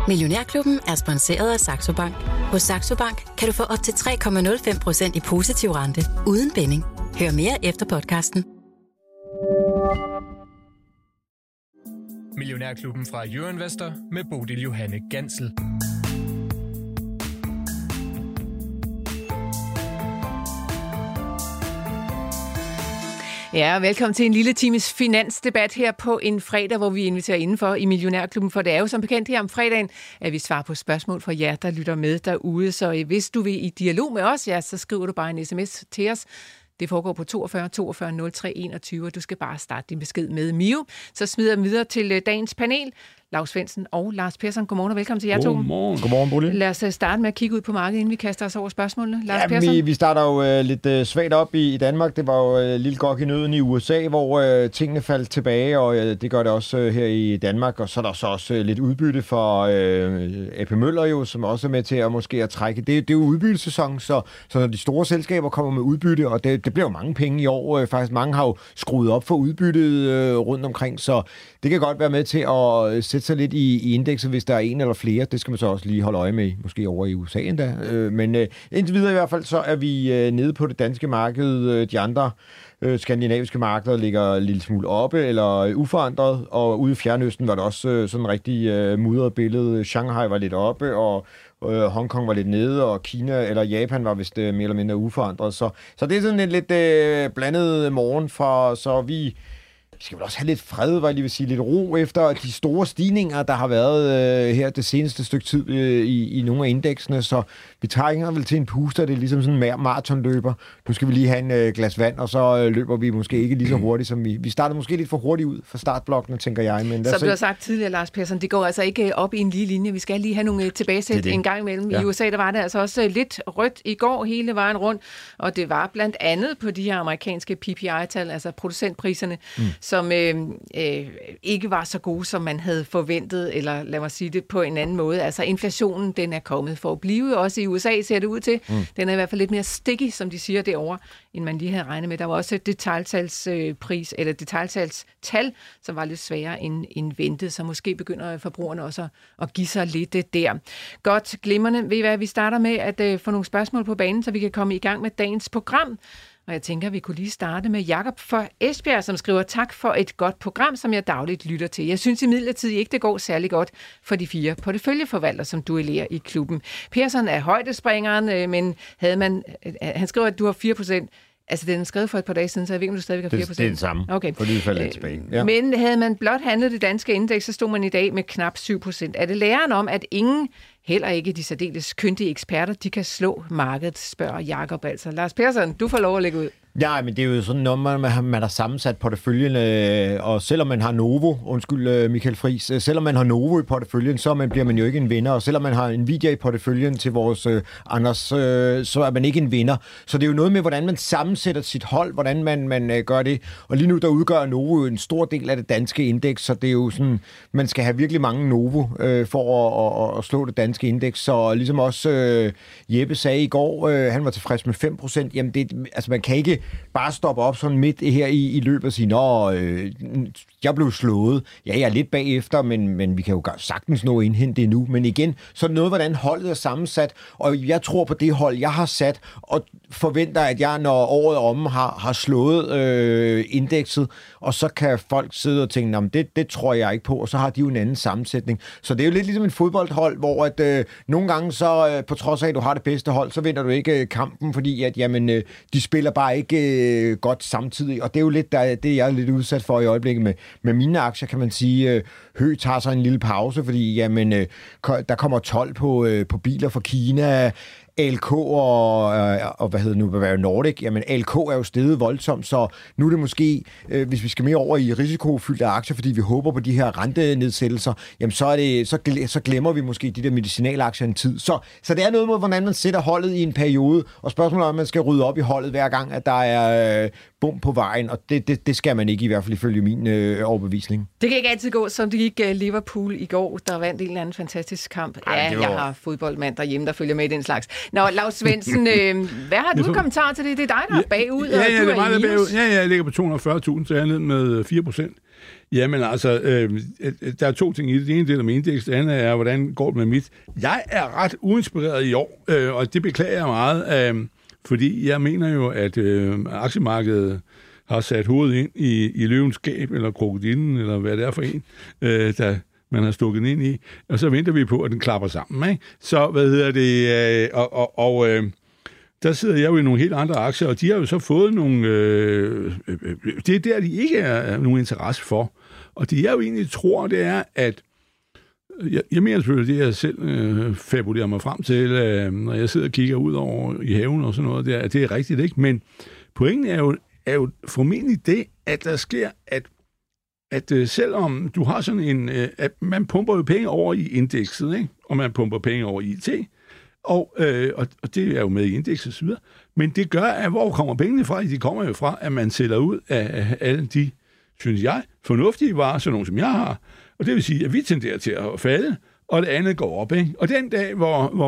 Millionærklubben er sponsoreret af Saxo Bank. Hos Saxo Bank kan du få op til 3,05% i positiv rente uden binding. Hør mere efter podcasten. Millionærklubben fra Euroinvestor med Bodil Johanne Gansel. Ja, velkommen til en lille times finansdebat her på en fredag, hvor vi inviterer indenfor i Millionærklubben, for det er jo som bekendt her om fredagen, at vi svarer på spørgsmål fra jer, der lytter med derude. Så hvis du vil i dialog med os, ja, så skriver du bare en sms til os. Det foregår på 42 42 03 21, og du skal bare starte din besked med Mio. Så smider jeg videre til dagens panel. Lars Svendsen og Lars Persson. Godmorgen og velkommen til jer to. Godmorgen, Bodil. Lad os starte med at kigge ud på markedet, inden vi kaster os over spørgsmålene. Lars Persson? Vi starter jo lidt svagt op i Danmark. Det var jo lille gok i nøden i USA, hvor tingene faldt tilbage, og det gør det også her i Danmark. Og så er der så også lidt udbytte for AP Møller, jo, som også er med til at måske at trække. Det er jo udbyttesæson, så når de store selskaber kommer med udbytte, og det bliver jo mange penge i år. Faktisk mange har jo skruet op for udbyttet rundt omkring, så det kan godt være med til at sætte sig lidt i indekset, hvis der er en eller flere. Det skal man så også lige holde øje med, måske over i USA endda. Men indtil videre i hvert fald, så er vi nede på det danske marked. De andre skandinaviske markeder ligger en lille smule oppe eller uforandret, og ude i Fjernøsten var det også sådan en rigtig mudret billede. Shanghai var lidt oppe, og Hongkong var lidt nede, og Kina eller Japan var vist mere eller mindre uforandret. Så det er sådan en lidt blandet morgen, så vi skal vel også have lidt fred, var jeg lige vil sige, lidt ro efter de store stigninger, der har været her det seneste stykke tid i nogle af indeksene, så vi trænger vel til en puster, det er ligesom sådan en maratonløber. Nu skal vi lige have en glas vand, og så løber vi måske ikke lige så hurtigt, som vi startede måske lidt for hurtigt ud fra startblokkene, tænker jeg. Men som du har sagt tidligere, Lars Persson, det går altså ikke op i en lige linje. Vi skal lige have nogle tilbagesæt en gang imellem. Ja. I USA, der var det altså også lidt rødt i går hele vejen rundt, og det var blandt andet på de her amerikanske PPI-tal, altså producentpriserne, som ikke var så gode, som man havde forventet, eller lad mig sige det på en anden måde. Altså inflationen, den er kommet for at blive. Også i USA ser det ud til. Den er i hvert fald lidt mere sticky, som de siger derovre, end man lige havde regnet med. Der var også et detailtalstal, som var lidt sværere end ventet, så måske begynder forbrugerne også at give sig lidt der. Godt, glimrende. Ved I hvad, vi starter med at få nogle spørgsmål på banen, så vi kan komme i gang med dagens program. Og jeg tænker, at vi kunne lige starte med Jakob fra Esbjerg, som skriver, tak for et godt program, som jeg dagligt lytter til. Jeg synes imidlertid ikke, det går særlig godt for de 4 porteføljeforvaltere, som duellerer i klubben. Persson er højdespringeren, men han skriver, at du har 4%. Altså, den er skrevet for et par dage siden, så jeg ved ikke, om du stadigvæk har 4%. Det er det samme, okay. For lige faldet tilbage. Ja. Men havde man blot handlet det danske indeks, så stod man i dag med knap 7%. Er det læren om, at ingen, heller ikke de særdeles kyndige eksperter, de kan slå markedet, spørger Jakob altså. Lars Persson, du får lov at lægge ud. Ja, men det er jo sådan, når man har sammensat porteføljen, og selvom man har Novo, Michael Friis, selvom man har Novo i porteføljen, så bliver man jo ikke en vinder, og selvom man har Nvidia i porteføljen til vores Anders, så er man ikke en vinder. Så det er jo noget med, hvordan man sammensætter sit hold, hvordan man gør det, og lige nu der udgør Novo en stor del af det danske indeks, så det er jo sådan, man skal have virkelig mange Novo for at slå det danske indeks, så ligesom også Jeppe sagde i går, han var tilfreds med 5%, jamen altså man kan ikke bare stoppe op sådan midt her i løbet og sige, jeg blev slået. Ja, jeg er lidt bagefter, men vi kan jo sagtens nå indhente det nu. Men igen, så er det noget, hvordan holdet er sammensat, og jeg tror på det hold, jeg har sat, og forventer, at jeg, når året omme, har slået indekset, og så kan folk sidde og tænke, det tror jeg ikke på, og så har de jo en anden sammensætning. Så det er jo lidt ligesom et fodboldhold, hvor at nogle gange så, på trods af, at du har det bedste hold, så vinder du ikke kampen, fordi at, de spiller bare ikke godt samtidig, og det er jo lidt det, jeg er lidt udsat for i øjeblikket med mine aktier, kan man sige. Høgh tager sig en lille pause, fordi der kommer 12 på biler fra Kina. ALK og hvad hedder det nu, Nordic, jamen ALK er jo steget voldsomt, så nu er det måske, hvis vi skal mere over i risikofyldte aktier, fordi vi håber på de her rentenedsættelser, jamen så glemmer vi måske de der medicinalaktier en tid. Så det er noget med, hvordan man sætter holdet i en periode, og spørgsmålet er, om man skal rydde op i holdet hver gang, at der er bump på vejen, og det skal man ikke, i hvert fald ifølge min overbevisning. Det kan ikke altid gå, som det gik Liverpool i går, der vandt en eller anden fantastisk kamp. Ja, jeg har fodboldmand derhjemme, der følger med i den slags. Nå, Laus Svendsen, hvad har du kommentar til det? Det er dig, der er bagud, og du er i minus. Jeg ligger på 240.000, så jeg er ned med 4%. Jamen altså, der er to ting i det. Det ene del af min indeks, det andet er, hvordan går det med mit. Jeg er ret uinspireret i år, og det beklager jeg meget, fordi jeg mener jo, at aktiemarkedet har sat hovedet ind i løvens gab, eller krokodillen, eller hvad det er for en, der man har stukket ind i, og så venter vi på, at den klapper sammen. Ikke? Så, der sidder jeg jo i nogle helt andre aktier, og de har jo så fået nogle... det er der, de ikke er nogen interesse for. Og det jeg jo egentlig tror, det er, at... Jeg mener selvfølgelig, det jeg selv fabulerer mig frem til, når jeg sidder og kigger ud over i haven og sådan noget, det er rigtigt, ikke? Men pointen er jo formentlig det, at der sker, at selvom du har sådan en... at man pumper jo penge over i indekset, ikke? Og man pumper penge over i IT, og det er jo med i indeks og så videre. Men det gør, at hvor kommer pengene fra? De kommer jo fra, at man sælger ud af alle de, synes jeg, fornuftige varer, sådan nogle som jeg har. Og det vil sige, at vi tenderer til at falde, og det andet går op. Ikke? Og den dag,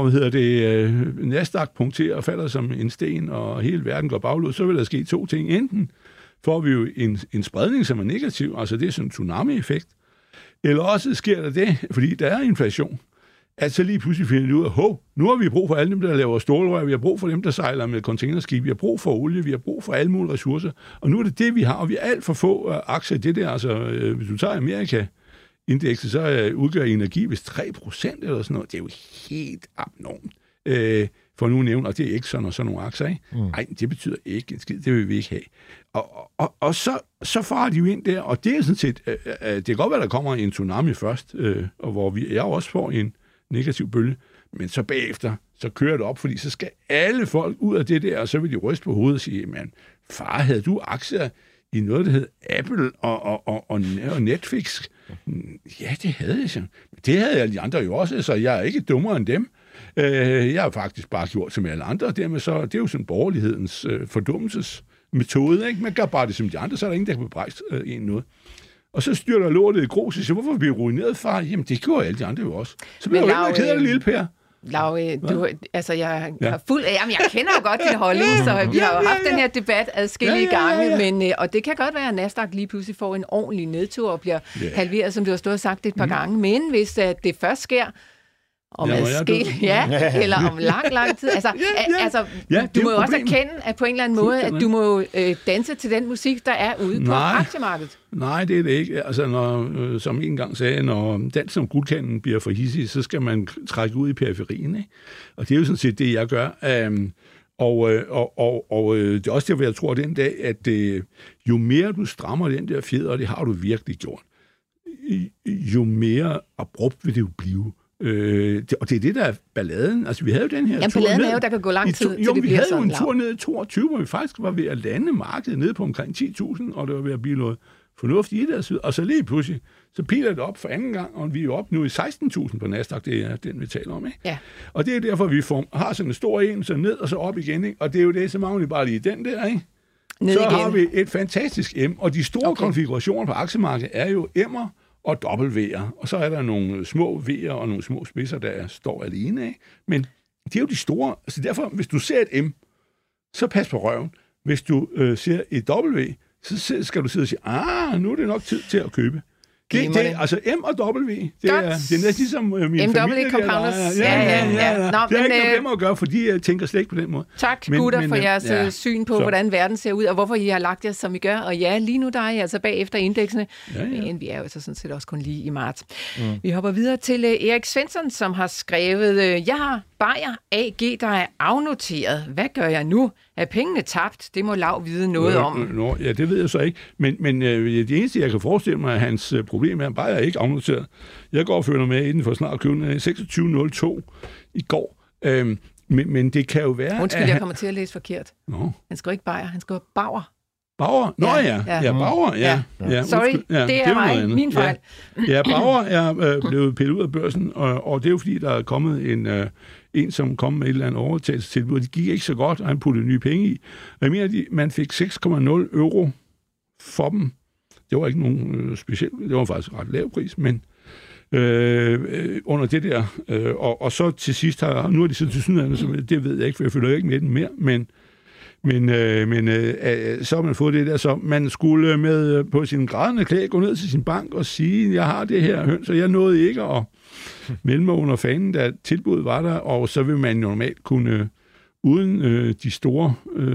hvor Nasdaq punkterer og falder som en sten, og hele verden går baglud, så vil der ske to ting. Enten får vi jo en spredning, som er negativ, altså det er sådan en tsunami-effekt, eller også sker der det, fordi der er inflation, at så lige pludselig finder vi ud af, nu har vi brug for alle dem, der laver stålrør, vi har brug for dem, der sejler med containerskib, vi har brug for olie, vi har brug for alle mulige ressourcer, og nu er det, vi har, og vi har alt for få aktier i det der. Altså, hvis du tager Amerika-indekset, så udgør energi vist 3% eller sådan noget. Det er jo helt abnormt. For nu nævne, og det er ikke sådan nogle aktier, ikke? Nej, det betyder ikke en skid, det vil vi ikke have. Og så farer de jo ind der, og det er sådan set, det kan godt være, der kommer en tsunami først, og hvor jeg også får en negativ bølge, men så bagefter, så kører det op, fordi så skal alle folk ud af det der, og så vil de ryste på hovedet og sige, man, far, havde du aktier i noget, der hed Apple og Netflix? Ja, det havde jeg. Det havde alle de andre jo også, så jeg er ikke dummere end dem. Jeg har faktisk bare gjort som alle andre, og dermed så, det er jo sådan borgerlighedens fordummelsesmetode, ikke? Man gør bare det som de andre, så er der ingen, der kan bebrejse en noget. Og så styrter lortet i grus, og siger, hvorfor bliver vi ruineret, far? Jamen, det gjorde alle de andre jo også. Så bliver jeg jo ikke ked af det, lille Per. Lau, jeg kender jo godt din holdning, så vi har jo haft den her debat adskillige gange, men, og det kan godt være, at Nasdaq lige pludselig får en ordentlig nedtur og bliver halveret, som du har stået og sagt et par gange, men hvis det først sker, om eller om lang tid. Du må jo også erkende, at på en eller anden måde, at du må danse til den musik, der er ude på aktiemarkedet. Nej, det er det ikke. Altså, som en gang sagde, når dans som guldkanden bliver for hissig, så skal man trække ud i periferien. Ikke? Og det er jo sådan set det, jeg gør. Og det er også det, jeg tror den dag, at jo mere du strammer den der fjeder, og det har du virkelig gjort, jo mere abrupt vil det jo blive. Og det er det, der er balladen. Altså, vi havde jo den her tur balladen ned. er jo, der kan gå lang tid, til det vi bliver havde sådan jo en tur ned i 22, hvor vi faktisk var ved at lande markedet ned på omkring 10.000, og det var ved at blive noget fornuftigt i det. Og så lige pludselig, så piler det op for anden gang, og vi er oppe nu i 16.000 på Nasdaq, det er den, vi taler om. Ikke? Ja. Og det er derfor, vi har sådan en stor en, så ned og så op igen. Ikke? Og det er jo det, så mangler vi bare lige den der, ikke? Ned så igen. Har vi et fantastisk M, og de store konfigurationer på aktiemarkedet er jo M'er og W'er, og så er der nogle små V'er og nogle små spidser, der står alene af. Men det er jo de store, altså derfor, hvis du ser et M, så pas på røven. Hvis du ser et W, så skal du sidde og sige, nu er det nok tid til at købe. Det, altså M og W, det er næsten ligesom min familie. Compounders. Ja. Nå, det er ikke noget nemmere at gøre, fordi jeg tænker slet ikke på den måde. Tak, gutter, for jeres syn på, hvordan verden ser ud, og hvorfor I har lagt jer, som I gør. Og ja, lige nu der er I altså bagefter indeksene, men vi er jo så sådan set også kun lige i marts. Vi hopper videre til Erik Svensson, som har skrevet, jeg har Bayer AG, der er afnoteret. Hvad gør jeg nu? Er pengene tabt? Det må Lau vide noget om. Ja, det ved jeg så ikke. Men det eneste, jeg kan forestille mig, at hans problem er, at Bayer er ikke afnoteret. Jeg går og følger med i den for snart at købe den 26.02 i går. Men det kan jo være... Undskyld, jeg kommer til at læse forkert. Han skriver ikke Bayer, han skriver Bauer. Bauer? Nå ja, Bauer, ja. Sorry, det er mig, min fejl. Ja, Bauer er blevet pillet ud af børsen, og det er jo fordi, der er kommet en som kom med et eller andet overtagelsestilbud. Det gik ikke så godt, og han puttede nye penge i. Jeg mener, man fik 6,0 euro for dem. Det var ikke nogen specielt, det var faktisk ret lav pris, men under det der. Og så til sidst, nu er de så til synligheden, det ved jeg ikke, for jeg følger ikke med den mere, men så har man fået det der, så man skulle med på sin grædende klæde gå ned til sin bank og sige, jeg har det her høns, og jeg nåede ikke at melde mig under fanen, da tilbuddet var der, og så vil man normalt kunne, uden de store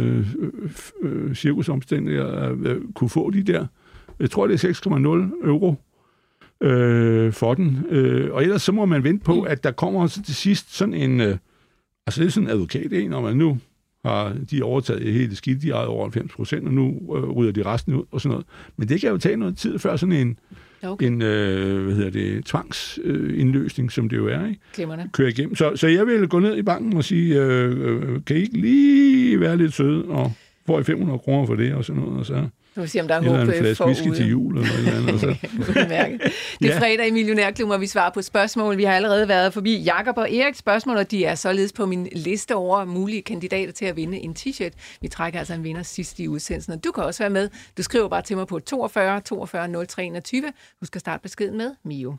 cirkusomstændigheder, kunne få de der, jeg tror det er 6,0 euro for den. Og ellers så må man vente på, at der kommer til sidst sådan en, altså det er sådan en advokat, når man nu har de overtaget hele skidt, de ejer over 90%, og nu rydder de resten ud og sådan noget. Men det kan jo tage noget tid før sådan en tvangsindløsning, som det jo er, ikke? Klimmerne. Kører igennem. Så jeg vil gå ned i banken og sige, kan I ikke lige være lidt søde, og får I 500 kroner for det, og sådan noget, og så nu siger, om der er eller håb en flaske whisky til jul, eller et eller andet. Så. Det er fredag i Millionærklubben, og vi svarer på spørgsmål. Vi har allerede været forbi Jakob og Eriks spørgsmål, og de er således på min liste over mulige kandidater til at vinde en t-shirt. Vi trækker altså en vinder sidst i udsendelsen, og du kan også være med. Du skriver bare til mig på 42 42 03 21. Husk at starte beskeden med Mio.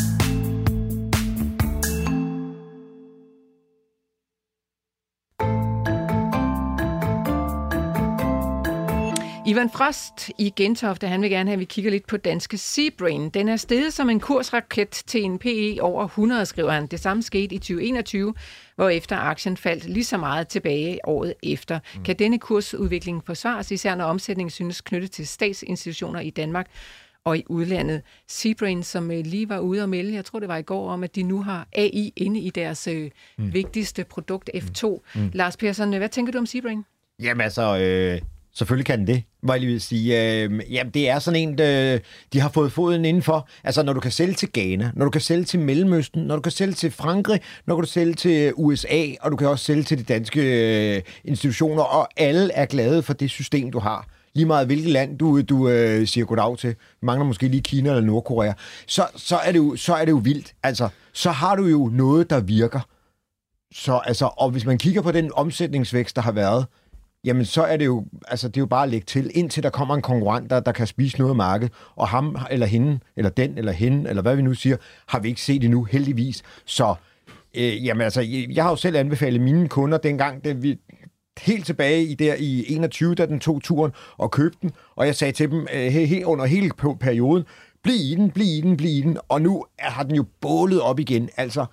Ivan Frost i Gentofte, han vil gerne have, at vi kigger lidt på danske Seabrain. Den er steget som en kursraket til en PE over 100, skriver han. Det samme skete i 2021, hvorefter aktien faldt lige så meget tilbage året efter. Kan denne kursudvikling forsvares, især når omsætningen synes knyttet til statsinstitutioner i Danmark og i udlandet? Seabrain, som lige var ude og melde, jeg tror det var i går, om at de nu har AI inde i deres vigtigste produkt F2. Lars Persson, hvad tænker du om Seabrain? Jamen altså, selvfølgelig kan den det, må jeg lige vil sige. Jamen, det er sådan en, de har fået foden indenfor. Altså, når du kan sælge til Ghana, når du kan sælge til Mellemøsten, når du kan sælge til Frankrig, når du kan sælge til USA, og du kan også sælge til de danske institutioner, og alle er glade for det system, du har. Lige meget hvilket land du siger goddag til. Mangler måske lige Kina eller Nordkorea. Så er det jo vildt. Altså, så har du jo noget, der virker. Så, altså, og hvis man kigger på den omsætningsvækst, der har været, jamen så er det jo, altså det er jo bare at lægge til, indtil der kommer en konkurrent, der kan spise noget af markedet, og ham eller hende, eller den eller hende, eller hvad vi nu siger, har vi ikke set endnu, heldigvis. Så, jamen altså, jeg har jo selv anbefalet mine kunder dengang, helt tilbage i 21, da den tog turen, og købte den, og jeg sagde til dem, under hele perioden, bliv i den, og nu har den jo bålet op igen, altså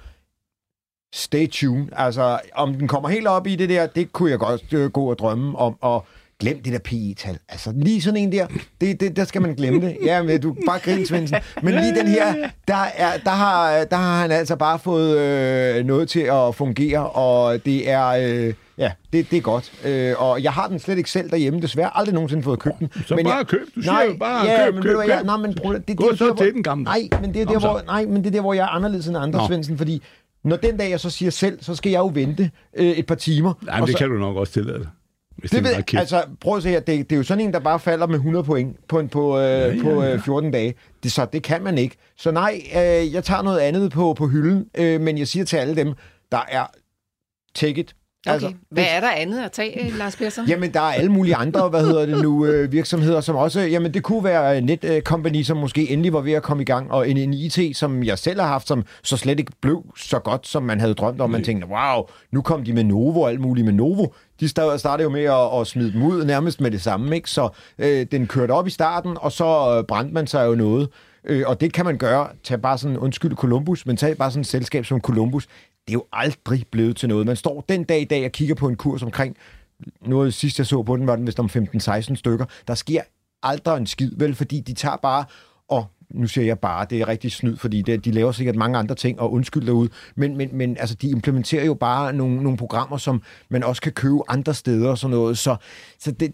stay tuned. Altså, om den kommer helt op i det der, det kunne jeg godt gå og drømme om, og glem det der PE-tal. Altså, lige sådan en der skal man glemme det. Ja, men du bare grine, Svendsen. Men lige den her, der har han altså bare fået noget til at fungere, og det er... det er godt. Og jeg har den slet ikke selv derhjemme, desværre. Aldrig nogensinde fået købt den. Så men bare køb. Du siger jo bare køb. Nej, men gå så til den gamle. Nej, men det er der, hvor jeg er anderledes end andre, Svendsen, fordi når den dag, jeg så siger selv, så skal jeg jo vente et par timer. Nej, men det kan du nok også tillade dig. Det ved, altså, prøv at se her, det er jo sådan en, der bare falder med 100 point på 14 dage. Så det kan man ikke. Så nej, jeg tager noget andet på hylden, men jeg siger til alle dem, der er take it. Okay. Altså, hvad er der andet at tage, Lars Persson? Jamen, der er alle mulige andre, virksomheder, som også... Jamen, det kunne være Netcompany, som måske endelig var ved at komme i gang, og en IT, som jeg selv har haft, som så slet ikke blev så godt, som man havde drømt om. Man tænkte, wow, nu kom de med Novo og alt muligt med Novo. De startede jo med at smide dem ud nærmest med det samme, ikke? Så den kørte op i starten, og så brændte man sig jo noget. Og det kan man gøre. Tag bare sådan, undskyld Columbus, men tag bare sådan et selskab som Columbus. Det er jo aldrig blevet til noget. Man står den dag i dag og kigger på en kurs omkring, noget sidst jeg så på den, var den vist om 15-16 stykker. Der sker aldrig en skid, vel, fordi de tager bare, og nu siger jeg bare, det er rigtig snyd, fordi de laver sikkert mange andre ting, og undskyld derude, men altså, de implementerer jo bare nogle programmer, som man også kan købe andre steder og sådan noget, så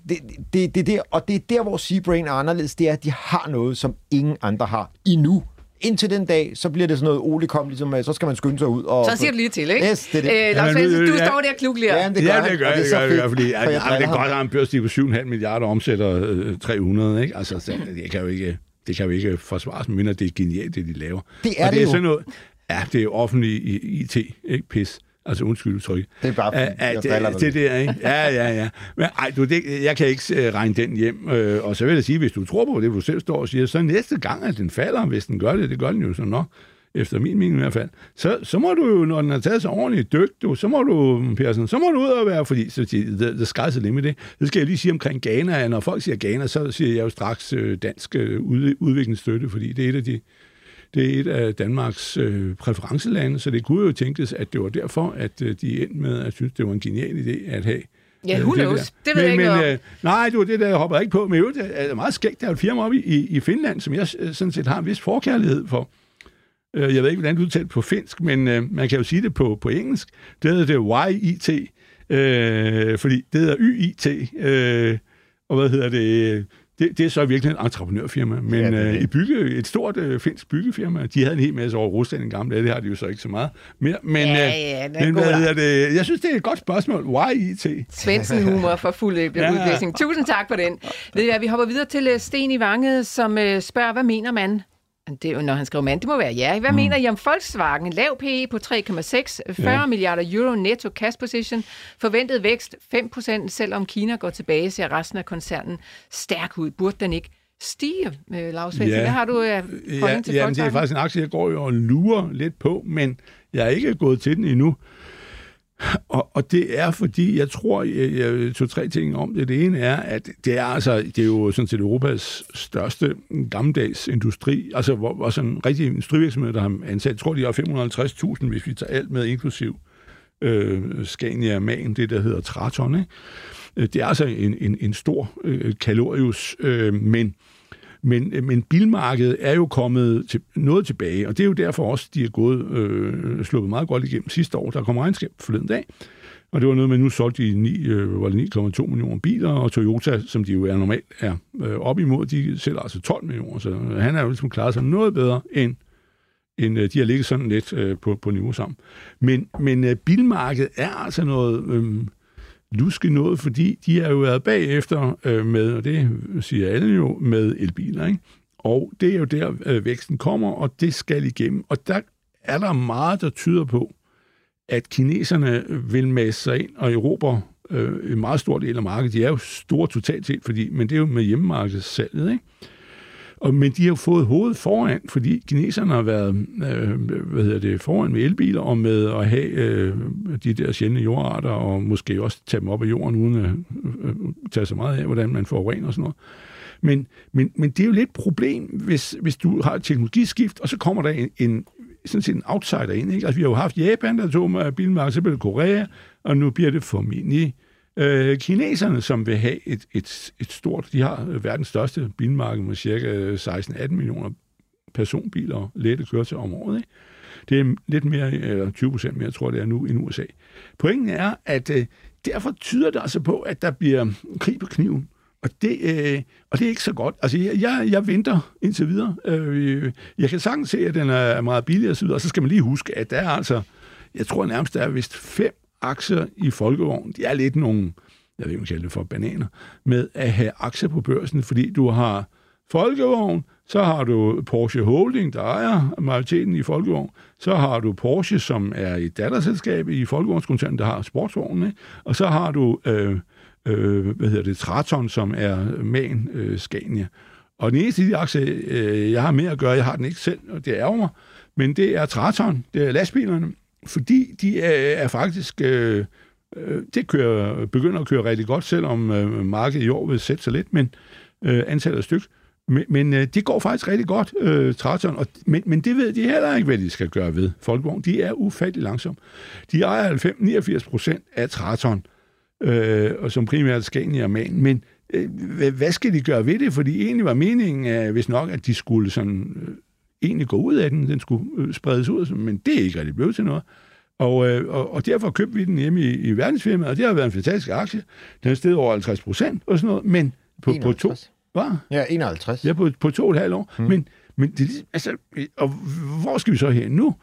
det er der, og det er der, hvor Seabrain er anderledes, det er, at de har noget, som ingen andre har endnu. Indtil den dag, så bliver det sådan noget Olekom, ligesom, så skal man skynde sig ud. Og så siger du lige til, ikke? Yes, det er det. Lars Svendsen, du står der klugligere. Ja, det gør jeg, fordi det er godt, at en børstig på 7,5 milliarder omsætter 300, ikke? Altså, det kan jo ikke forsvares, mindre det er genialt, det de laver. Det er og det jo. Sådan noget, ja, det er jo offentlig IT, ikke pis. Altså undskyld, tryk. Det er bare det der, ikke? Ja. Men jeg kan ikke regne den hjem. Og så vil jeg sige, hvis du tror på det, du selv står og siger, så næste gang, at den falder, hvis den gør det gør den jo så nok, efter min mening i hvert fald, så må du jo, når den har taget sig ordentligt dygt, så må du, Persson, så må du ud og være, fordi så the sky's the limit, det. Det skal jeg lige sige omkring Ghana. Når folk siger Ghana, så siger jeg jo straks dansk udviklingsstøtte, fordi det er et af Danmarks præferencelande, så det kunne jo tænkes, at det var derfor, at de endte med at synes, det var en genial idé at have. Ja, who knows? Det ved jeg ikke noget om. Nej, det var det, der jeg hopper ikke på. Men det er meget skægt. Der er et firma oppe i Finland, som jeg sådan set har en vis forkærlighed for. Jeg ved ikke, hvordan du udtaler på finsk, men man kan jo sige det på engelsk. Det hedder det YIT, fordi det hedder YIT. Og hvad hedder det? Det er så virkelig et entreprenørfirma, men et stort finsk byggefirma. De havde en hel masse over Rusland en gammel dag, det har de jo så ikke så meget mere. Men, jeg synes, det er et godt spørgsmål. YIT? Svendsen humor for fuld udlæsning. Tusind tak for den. Vi hopper videre til Sten i Vange, som spørger, hvad mener man? Det er jo, når han skriver mand, det må være ja. Hvad mener I om Volkswagen? Lav PE på 3,6, 40 milliarder euro netto cash position, forventet vækst 5%, selvom Kina går tilbage, ser resten af koncernen stærk ud. Burde den ikke stige, Lars Svendsen? Hvad har du holdning til Volkswagen? Det er faktisk en aktie, jeg går jo og lurer lidt på, men jeg er ikke gået til den endnu. Og det er, fordi jeg tror, jeg tog 3 ting om det. Det ene er, at det er jo sådan set Europas største gammeldags industri, altså hvor sådan rigtig industrivirksomhed, der har ansat, jeg tror, de har 550.000, hvis vi tager alt med, inklusiv Scania Man, det der hedder Traton, ikke? Det er altså en stor kalorius, men bilmarkedet er jo kommet noget tilbage, og det er jo derfor også, de er gået sluppet meget godt igennem sidste år. Der kom regnskab forleden dag, og det var noget med, nu solgte de 9,2 millioner biler, og Toyota, som de jo er normalt er op imod, de sælger altså 12 millioner, så han er jo ligesom klaret sig noget bedre, end de har ligget sådan lidt på niveau sammen. Men bilmarkedet er altså noget luske noget, fordi de har jo været bagefter med, og det siger alle jo, med elbiler, ikke? Og det er jo der, væksten kommer, og det skal igennem. Og der er der meget, der tyder på, at kineserne vil masse sig ind og erobre en meget stor del af markedet. De er jo store totalt set, men det er jo med hjemmemarkedssalget, ikke? Men de har jo fået hovedet foran, fordi kineserne har været foran med elbiler og med at have de der sjældne jordarter, og måske også tage dem op af jorden, uden at tage så meget af, hvordan man forurener og sådan noget. Men det er jo lidt et problem, hvis du har et teknologiskift, og så kommer der sådan set en outsider ind, ikke? Altså, vi har jo haft Japan, der tog med bilmarkedet, så blev det Korea, og nu bliver det formentlig kineserne, som vil have et stort, de har verdens største bilmarked med cirka 16-18 millioner personbiler og lette køretøjer om året, ikke? Det er lidt mere, eller 20% mere, tror jeg, det er nu, end USA. Pointen er, at derfor tyder det altså på, at der bliver krig på kniven. Og det er ikke så godt. Altså, jeg venter indtil videre. Jeg kan sagtens se, at den er meget billig og så videre, og så skal man lige huske, at der er altså, jeg tror nærmest, der er vist 5 aktier i Folkevogn. De er lidt nogle, jeg ved ikke, man kalder det for bananer, med at have aktier på børsen, fordi du har Folkevogn, så har du Porsche Holding, der ejer majoriteten i Folkevogn, så har du Porsche, som er et datterselskab i Folkevognskoncernen, der har sportsvognene, og så har du Traton, som er Man Scania. Og den eneste af de aktier, jeg har med at gøre, jeg har den ikke selv, og det ærger mig, men det er Traton, det er lastbilerne, fordi de er faktisk, begynder at køre rigtig godt, selvom markedet i år vil sætte sig lidt, men antallet af stykker. Men det går faktisk rigtig godt, Traton, men det ved de heller ikke, hvad de skal gøre ved Folkevogn. De er ufattelig langsomme. De ejer 89% af Traton, og som primært Scania og Man. Men hvad skal de gøre ved det? Fordi egentlig var meningen, hvis nok, at de skulle sådan egentlig gå ud af den skulle spredes ud, men det er ikke rigtig blevet til noget. Og derfor købte vi den hjemme i verdensfirmaet, og det har været en fantastisk aktie. Den er steget over 50% og sådan noget, men på 2... Hvad? Ja, 51. Ja, på 2,5 år. Men det, altså, og hvor skal vi så hen nu?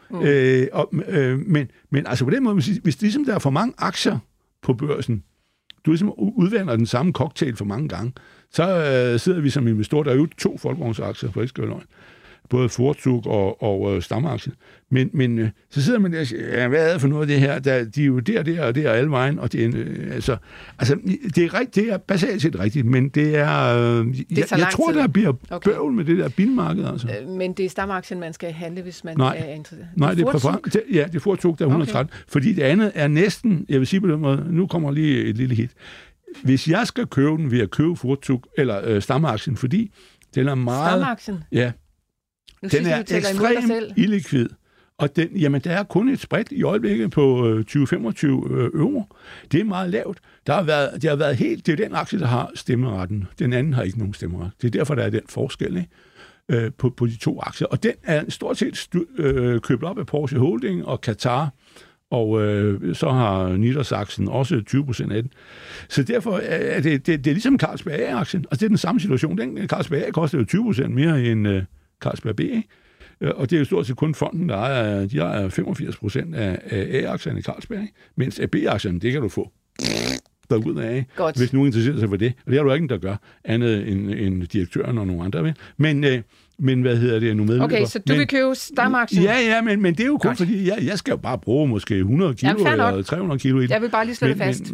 Men altså på den måde, hvis det ligesom der er for mange aktier på børsen, du ligesom udvander den samme cocktail for mange gange, så sidder vi som investor, der er jo 2 folkevognsaktier for Ekskøløgn, både Fortug og Stamaktien. Men så sidder man der og siger, hvad er det for noget af det her? De er jo der og der alle vejen, og det er, altså, det er rigtigt, det er basalt set rigtigt, men det er... jeg tror, der bliver bøvl med det der bilmarked. Altså. Men det er Stamaktien, man skal handle, hvis man er interesseret. Nej, det er Fortug, der er 113. Okay. Fordi det andet er næsten, jeg vil sige på den måde, nu kommer lige et lille hit. Hvis jeg skal købe den, vil jeg købe Fortug, eller Stamaktien, fordi den er meget... Stamaktien? Ja. Den er ekstremt illikvid, og der er kun et spread i øjeblikket på 20-25 euro. Det er meget lavt. Det har været helt... Det er den aktie, der har stemmeretten. Den anden har ikke nogen stemmeret. Det er derfor, der er den forskel, ikke? På de 2 aktier. Og den er stort set købt op af Porsche Holding og Qatar, og så har Niedersachsen også 20% af den. Så derfor er det er ligesom Carlsberg A-aktien. Altså det er den samme situation. Den Carlsberg A koster jo 20% mere end Carlsberg B, ikke? Og det er jo stort set kun fonden, de ejer 85% af A-aktierne i Carlsberg, mens af B-aktierne, det kan du få derudad, hvis nogen interesserer sig for det. Og det har du ikke, der gør, andet end direktøren og nogle andre. Men hvad hedder det nu medløber? Okay, så du vil købe Stamaktien? Ja, men det er jo kun fordi, jeg skal jo bare bruge måske 100 kilo eller 300 kilo i det. Jeg vil bare lige slå det fast.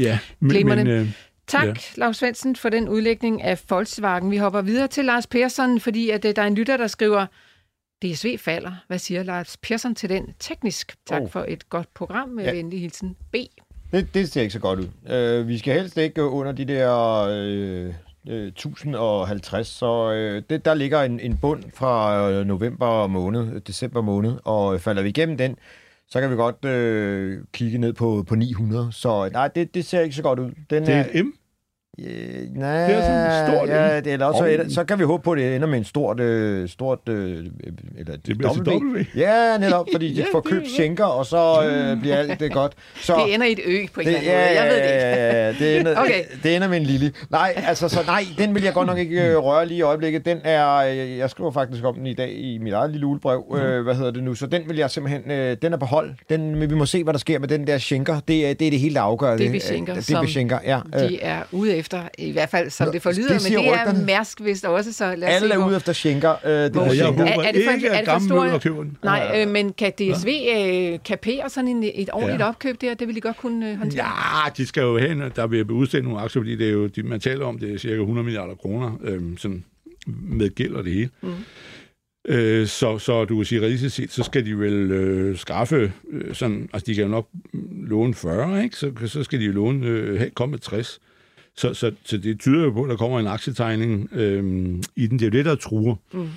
Tak, Lars Svendsen, for den udlægning af Volkswagen. Vi hopper videre til Lars Persson, fordi at der er en lytter, der skriver, DSV falder. Hvad siger Lars Persson til den? Teknisk. Tak for et godt program med venlig hilsen B. Det ser ikke så godt ud. Vi skal helst ikke under de der 1050, så der ligger en bund fra december måned, og falder vi igennem den, så kan vi godt kigge ned på 900. Så nej, det ser ikke så godt ud. Det er et M? Nej, det er sådan stort. Ja, det er også, så kan vi håbe på, at det ender med en stort eller det bliver til W. Ja, netop, fordi de får købt skænker, og så bliver alt det godt. Så, det ender i et ø på en eller anden måde. Jeg ved det ikke. Det ender med en lille. Nej, altså, den vil jeg godt nok ikke røre lige i øjeblikket. Den er, jeg skriver faktisk om den i dag i mit eget lille ulebrev. Så den vil jeg simpelthen, den er på hold. Vi må se, hvad der sker med den der skænker. Det er det hele, der afgør det. DB Schenker, ja. De er ude efter, i hvert fald som det forlyder, men det er Mærsk vist også, så lad os alle er ude efter skænker. Jeg håber ikke, at gamle møller køber den. Nej, men kan DSV kapere sådan et ordentligt opkøb der? Det vil de godt kunne håndtere? Ja, de skal jo hen, der vil udstedt nogle aktier, fordi det er jo, man taler om, det er cirka 100 milliarder kroner, sådan med gæld og det hele. Så du kan sige, reelt set, så skal de vel skaffe sådan, altså de kan jo nok låne 40, ikke? Så skal de jo låne, komme med 60. Så det tyder jo på, at der kommer en aktietegning i den. Det er jo det, der truer.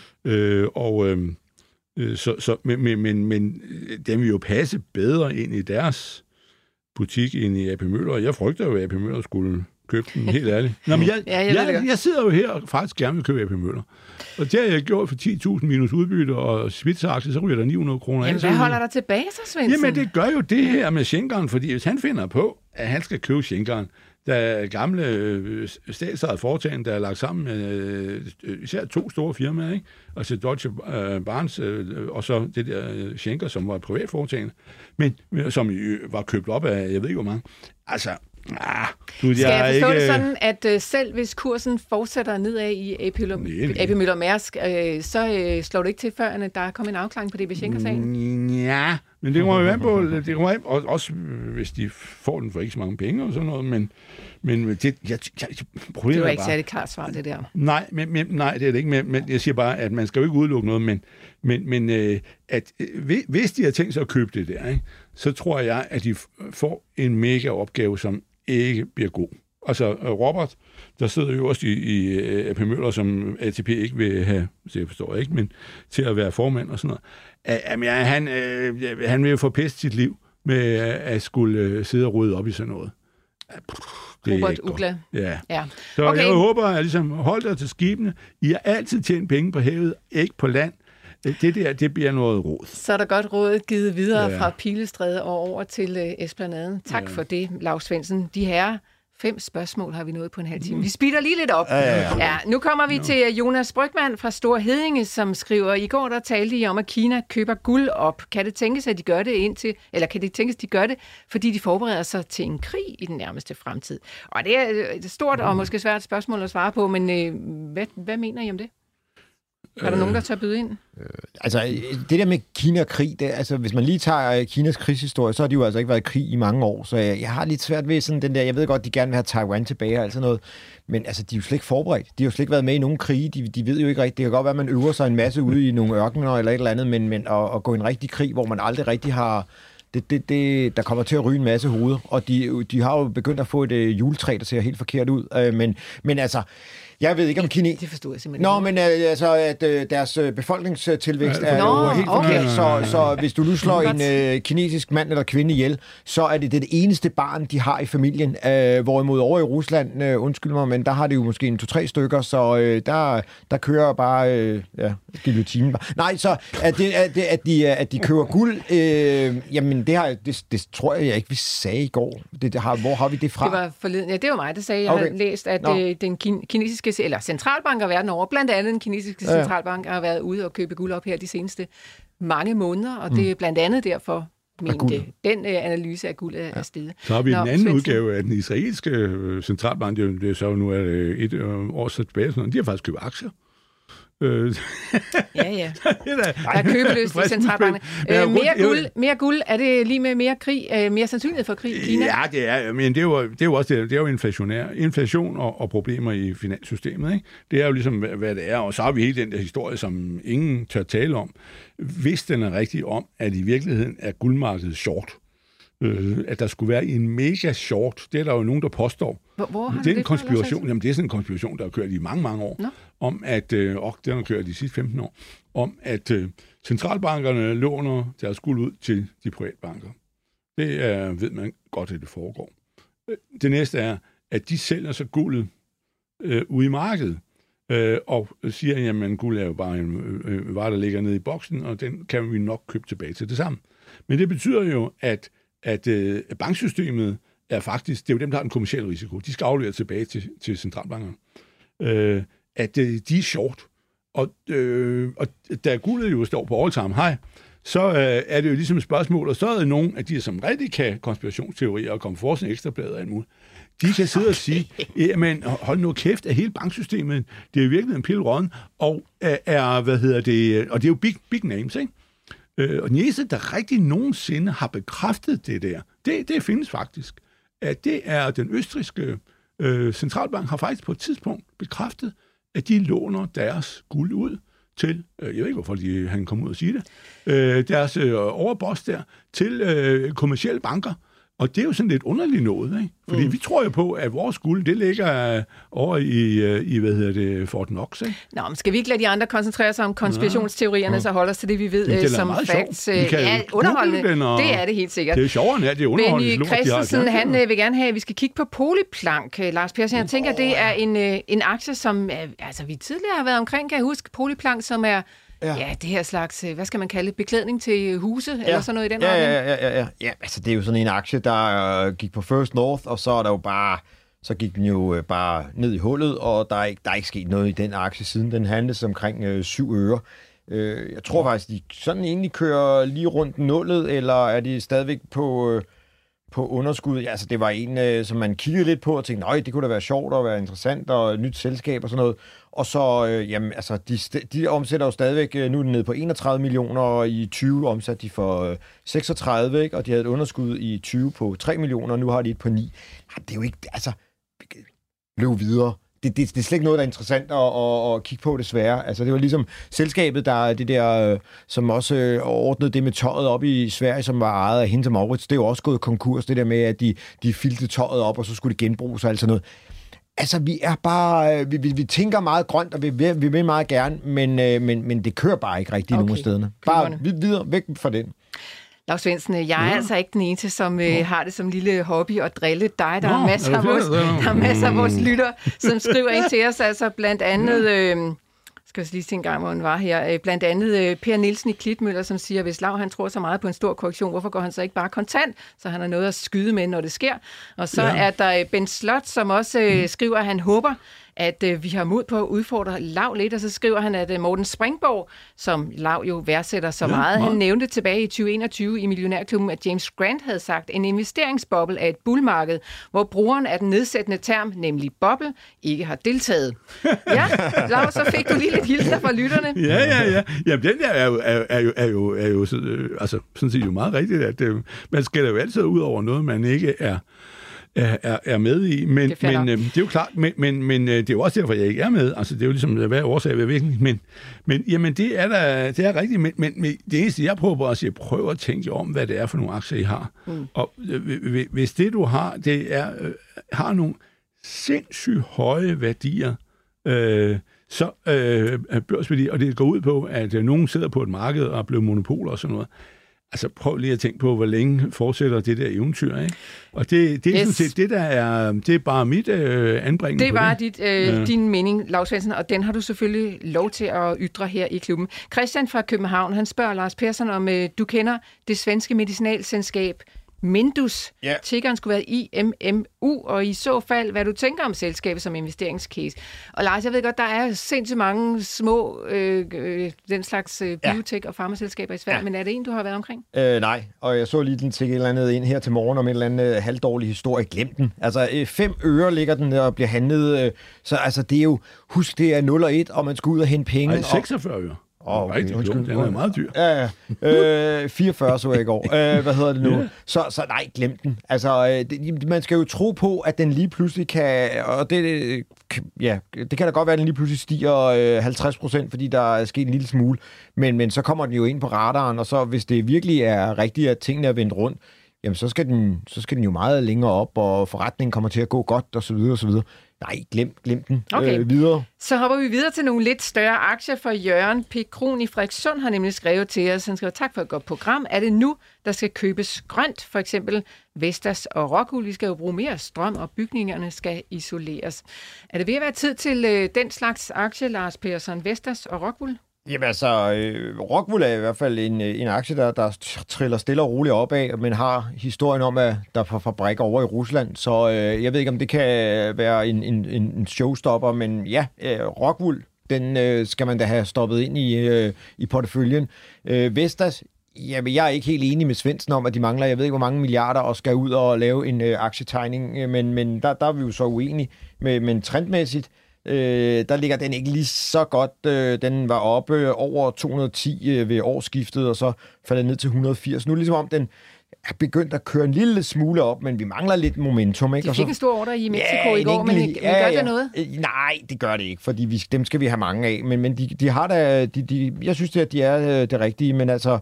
Men den vil jo passe bedre ind i deres butik end i AP Møller. Jeg frygter jo, at AP Møller skulle købe den, helt ærligt. Nå, men jeg sidder jo her og faktisk gerne vil købe AP Møller. Og det har jeg gjort for 10.000 minus udbytte og Svitzer-aktie, så ryger der 900 kroner. Jamen, hvad holder der tilbage så, Svendsen? Jamen, det gør jo det her med Schenkeren, fordi hvis han finder på, at han skal købe Schenkeren, der er gamle statsejede foretagende, der er lagt sammen med især 2 store firmaer, ikke? Altså Deutsche Bahns og så det der Schenker, som var et privat foretagende, men som var købt op af, jeg ved ikke hvor mange. Altså, skal jeg forstå det sådan, at selv hvis kursen fortsætter nedad i AP Møller Mærsk, så slår det ikke til, før at der er kommet en afklaring på DB Schenker-sagen? Ja, men det kommer jo an på, også hvis de får den for ikke så mange penge og sådan noget, men det var ikke særlig klart svar, det der. Nej, nej, det er det ikke, men jeg siger bare, at man skal jo ikke udelukke noget, men at hvis de har tænkt sig at købe det der, ikke, så tror jeg, at de får en mega opgave, som ikke bliver god. Altså Robert, der sidder jo også i AP Møller, som ATP ikke vil have, så jeg forstår ikke, men til at være formand og sådan noget. Han vil jo forpeste sit liv med at skulle sidde og rydde op i sådan noget. Robert Ugla. Ja. Så okay. Jeg håber, at ligesom hold dig til skibene. I har altid tjent penge på havet, ikke på land. Det bliver noget råd. Så er der godt råd givet videre fra Pilestræde og over til Esplanaden. Tak for det, Lars Svendsen. De herrer 5 spørgsmål har vi nået på en halv time. Vi speeder lige lidt op. Ja, nu kommer vi til Jonas Brygmann fra Store Heddinge, som skriver, i går der talte I om, at Kina køber guld op. Kan det tænkes, at de gør det de gør det, fordi de forbereder sig til en krig i den nærmeste fremtid? Og det er et stort og måske svært spørgsmål at svare på, men hvad mener I om det? Er der nogen, der tør byde ind? Altså, det der med Kina og krig, hvis man lige tager Kinas krigshistorie, så har de jo altså ikke været i krig i mange år, så jeg har lidt svært ved sådan den der, jeg ved godt, de gerne vil have Taiwan tilbage og alt sådan noget, men altså, de er jo slet ikke forberedt. De har jo slet ikke været med i nogen krige, de ved jo ikke rigtigt. Det kan godt være, at man øver sig en masse ude i nogle ørkener eller et eller andet, men at gå i en rigtig krig, hvor man aldrig rigtig har... der kommer til at ryge en masse hoveder, og de har jo begyndt at få et juletræ, der ser helt forkert ud, men altså... Jeg ved ikke om Kina... Det forstod jeg simpelthen. Nå, men altså, at deres befolkningstilvækst er jo helt forkert. Så hvis du nu slår en kinesisk mand eller kvinde ihjel, så er det eneste barn, de har i familien. Hvorimod over i Rusland, undskyld mig, men der har de jo måske 2-3 stykker, så der kører bare guillotinen. Nej, så at de køber guld, jamen det tror jeg ikke, vi sagde i går. Hvor har vi det fra? Det var forleden. Ja, det var mig, der sagde. Jeg har læst, at den kinesiske eller centralbanker verden over, blandt andet den kinesiske centralbank, har været ude og købe guld op her de seneste mange måneder, og det er blandt andet derfor, mente den analyse af guld er steget. Så har vi en anden udgave af den israelske centralbank, det er så nu et år så tilbage, de har faktisk købt aktier. Ja. Der er købeløst i centralbankerne. Mere guld, er det lige med mere krig, mere sandsynlighed for krig i Kina? Ja, det er, men det er jo også det er jo inflation og problemer i finanssystemet, ikke? Det er jo ligesom, hvad det er, og så har vi hele den der historie, som ingen tør tale om. Hvis den er rigtig om, at i virkeligheden er guldmarkedet short, at der skulle være en mega short, det er der jo nogen, der påstår. Hvor har det er en konspiration, jamen det er sådan en konspiration, der har kørt i mange, mange år, om at, og den har kørt de sidste 15 år, om at centralbankerne låner deres guld ud til de private banker. Det ved man godt, at det foregår. Det næste er, at de sælger så guldet ude i markedet, og siger, jamen guld er jo bare en vare, der ligger nede i boksen, og den kan vi nok købe tilbage til det samme. Men det betyder jo, at banksystemet er faktisk, det er jo dem, der har den kommercielle risiko. De skal aflevere tilbage til centralbankerne. At de er short. Og da guldet jo står på all-time high, så er det jo ligesom et spørgsmål, og så er der nogen af de, som rigtig kan konspirationsteorier og komme for sådan ekstrabladet og alt muligt, de kan sidde og sige, jamen hold nu kæft, at hele banksystemet, det er virkelig en pillerøden, og og det er jo big names, ikke? Og den eneste, der rigtig nogensinde har bekræftet det der, det findes faktisk, at det er den østrigske centralbank har faktisk på et tidspunkt bekræftet, at de låner deres guld ud til, jeg ved ikke, hvorfor han kom ud og sige det, deres overboss der, til kommercielle banker. Og det er jo sådan lidt underligt noget, ikke? Fordi vi tror jo på, at vores guld, det ligger over i Fort Knox, ikke? Nå, men skal vi ikke lade de andre koncentrere sig om konspirationsteorierne, så holde os til det, vi ved som facts? Ja, underholdende. Det er det helt sikkert. Det er sjovere, det er underholdende. Benny Christensen, han vil gerne have, at vi skal kigge på Polyplank. Lars Persson, jeg tænker, det er en aktie, som vi tidligere har været omkring, kan jeg huske, Polyplank, som er det her slags, hvad skal man kalde, beklædning til huse, eller sådan noget i den retning? Ja, altså det er jo sådan en aktie, der gik på First North, og så er der jo bare, så gik den jo bare ned i hullet, og der er ikke sket noget i den aktie, siden den handles omkring 7 øre. Jeg tror faktisk, de sådan egentlig kører lige rundt nullet, eller er de stadigvæk på underskud? Ja, altså det var en, som man kiggede lidt på og tænkte, nej, det kunne da være sjovt og være interessant og et nyt selskab og sådan noget. Og så, de omsætter jo stadigvæk, nu er den nede på 31 millioner, og i 20 omsatte de for 36, ikke? Og de havde et underskud i 20 på 3 millioner, og nu har de et på 9. Det er jo ikke, altså, løb videre. Det er slet ikke noget, der er interessant at kigge på, desværre. Altså, det var ligesom selskabet, der det der, som også ordnede det med tøjet op i Sverige, som var ejet af Hennes & Mauritz. Det er jo også gået konkurs, det der med, at de fyldte tøjet op, og så skulle det genbruges og alt sådan noget. Altså, vi er bare... Vi tænker meget grønt, og vi vil meget gerne, men det kører bare ikke rigtigt nogen af stederne. Bare videre, væk fra den. Lars Svendsen, jeg er altså ikke den eneste, som har det som lille hobby at drille dig. Der er masser af vores lytter, som skriver ind til os, altså blandt andet... skal jeg lige se en gang, hvor han var her. Blandt andet Per Nielsen i Klitmøller, som siger, hvis Lau han tror så meget på en stor korrektion, hvorfor går han så ikke bare kontant, så han har noget at skyde med, når det sker. Og så er der Ben Slot, som også skriver, at han håber, at vi har mod på at udfordre Lau lidt, og så skriver han, at Morten Springborg, som Lau jo værdsætter så meget, han nævnte tilbage i 2021 i Millionærklubben, at James Grant havde sagt, en investeringsboble er et bullmarked, hvor brugeren af den nedsættende term, nemlig boble, ikke har deltaget. Ja, Lau, så fik du lige lidt hilser fra lytterne. Ja. Jamen, den der er jo altså, sådan set jo meget rigtigt, at man skal jo altid ud over noget, man ikke er med i, men det er jo klart, men det er jo også derfor, jeg ikke er med. Altså, det er jo ligesom, hvad er årsag ved virkning, men jamen, det er rigtigt, men det eneste, jeg prøver på at sige, prøv at tænke om, hvad det er for nogle aktier, I har. Og hvis det, du har, det er, har nogle sindssygt høje værdier, så børsværdier, og det går ud på, at nogen sidder på et marked og er blevet monopoler og sådan noget. Altså prøv lige at tænke på, hvor længe fortsætter det der eventyr, ikke? Og det er sådan set det, der er, det er bare mit anbringende. Det er bare din mening, Lau Svendsen, og den har du selvfølgelig lov til at ytre her i klubben. Christian fra København, han spørger Lars Persson, om du kender det svenske medicinalselskab Mindus. Ja. Tikkeren skulle være IMMU, og i så fald, hvad du tænker om selskabet som investeringscase. Og Lars, jeg ved godt, der er sindssygt mange små, den slags biotech- og farmaselskaber i Sverige, men er det en, du har været omkring? Nej, og jeg så lige den tikke et eller andet ind her til morgen om en eller anden halvdårlig historie. Glem den. Altså 5 øre ligger den og bliver handlet, så altså det er jo, husk det er 0 og 1, og man skal ud og hente penge. Nej, 46 øre. Okay, den er meget dyr. Ja. 44 så jeg i går. Hvad hedder det nu? Så nej, glem den. Altså, man skal jo tro på, at den lige pludselig kan, og det kan da godt være, at den lige pludselig stiger 50%, fordi der er sket en lille smule, men så kommer den jo ind på radaren, og så hvis det virkelig er rigtigt, at tingene er vendt rundt, jamen så skal den jo meget længere op, og forretningen kommer til at gå godt, og så videre, og så videre. Nej, glem den. Okay. Videre. Så hopper vi videre til nogle lidt større aktier, for Jørgen P. Kron i Frederikssund har nemlig skrevet til os. Han skriver, tak for et godt program. Er det nu, der skal købes grønt? For eksempel Vestas og Rockwool. Vi skal jo bruge mere strøm, og bygningerne skal isoleres. Er det ved at være tid til den slags aktie, Lars Persson, Vestas og Rockwool? Jamen altså, Rockwool er i hvert fald en aktie, der triller stille og roligt opad, men har historien om, at der er fabrikker over i Rusland. Så jeg ved ikke, om det kan være en showstopper, men ja, Rockwool, den skal man da have stoppet ind i porteføljen. Vestas, jamen, jeg er ikke helt enig med Svendsen om, at de mangler, jeg ved ikke, hvor mange milliarder, og skal ud og lave en aktietegning, men der er vi jo så uenige. Men trendmæssigt, der ligger den ikke lige så godt. Den var oppe over 210 ved årsskiftet, og så faldt ned til 180. Nu er det ligesom om, den er begyndt at køre en lille smule op, men vi mangler lidt momentum. Ikke? De fik en stor ordre i Mexico i går, men gør det noget? Nej, det gør det ikke, fordi dem skal vi have mange af. Men de har da... jeg synes, at de er det rigtige, men altså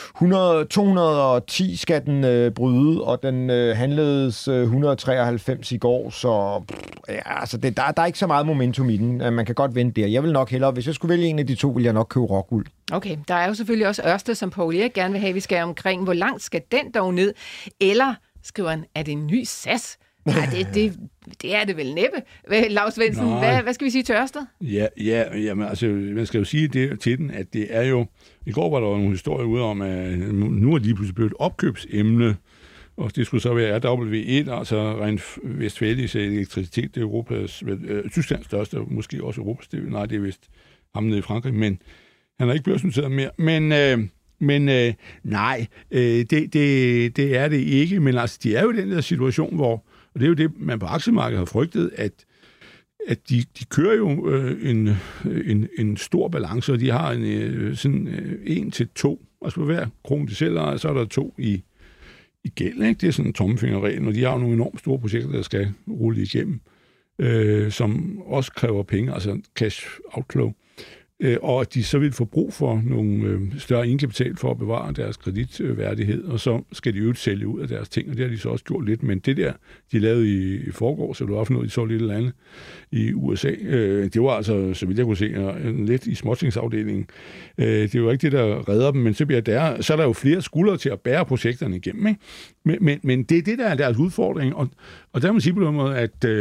210 skal den bryde, og den handledes 193 i går, så altså der er ikke så meget momentum i den. Man kan godt vente der. Jeg vil nok hellere, hvis jeg skulle vælge en af de to, vil jeg nok købe Rockwool. Okay, der er jo selvfølgelig også Ørsted, som Poul Erik gerne vil have, vi skal omkring. Hvor langt skal den dog ned? Eller, skriver han, er det en ny SAS? Nej, det er det vel næppe. Lau Svendsen, hvad skal vi sige til Ørsted? Jamen, altså, man skal jo sige det til den, at det er jo... I går var der nogle historier ude om, at nu er de pludselig blevet et opkøbsemne, og det skulle så være RW1, altså rent Vestfælis elektricitet, det er Europas, Tysklands største, måske også Europas, nej, det er vist ham nede i Frankrig, men han har ikke børsnoteret mere. Men nej, det er det ikke, men altså, de er jo i den der situation, hvor, og det er jo det, man på aktiemarkedet har frygtet, at de kører jo en stor balance, og de har sådan 1-2, altså på hver krone de sælger, så er der 2 i gæld, ikke? Det er sådan en tommefingerregel, og de har jo nogle enormt store projekter, der skal rulle igennem, som også kræver penge, altså cash outflow. Og at de så vil få brug for nogle større indkapital for at bevare deres kreditværdighed, og så skal de jo sælge ud af deres ting, og det har de så også gjort lidt. Men det der, de lavede i forgår, så det var også noget, de så lidt eller andet i USA. Det var altså, så vidt jeg kunne se, lidt i småtingsafdelingen. Det var ikke det, der redder dem, men så er der jo flere skuldre til at bære projekterne igennem. Ikke? Men det er det, der er deres udfordring, og der må man sige på den måde,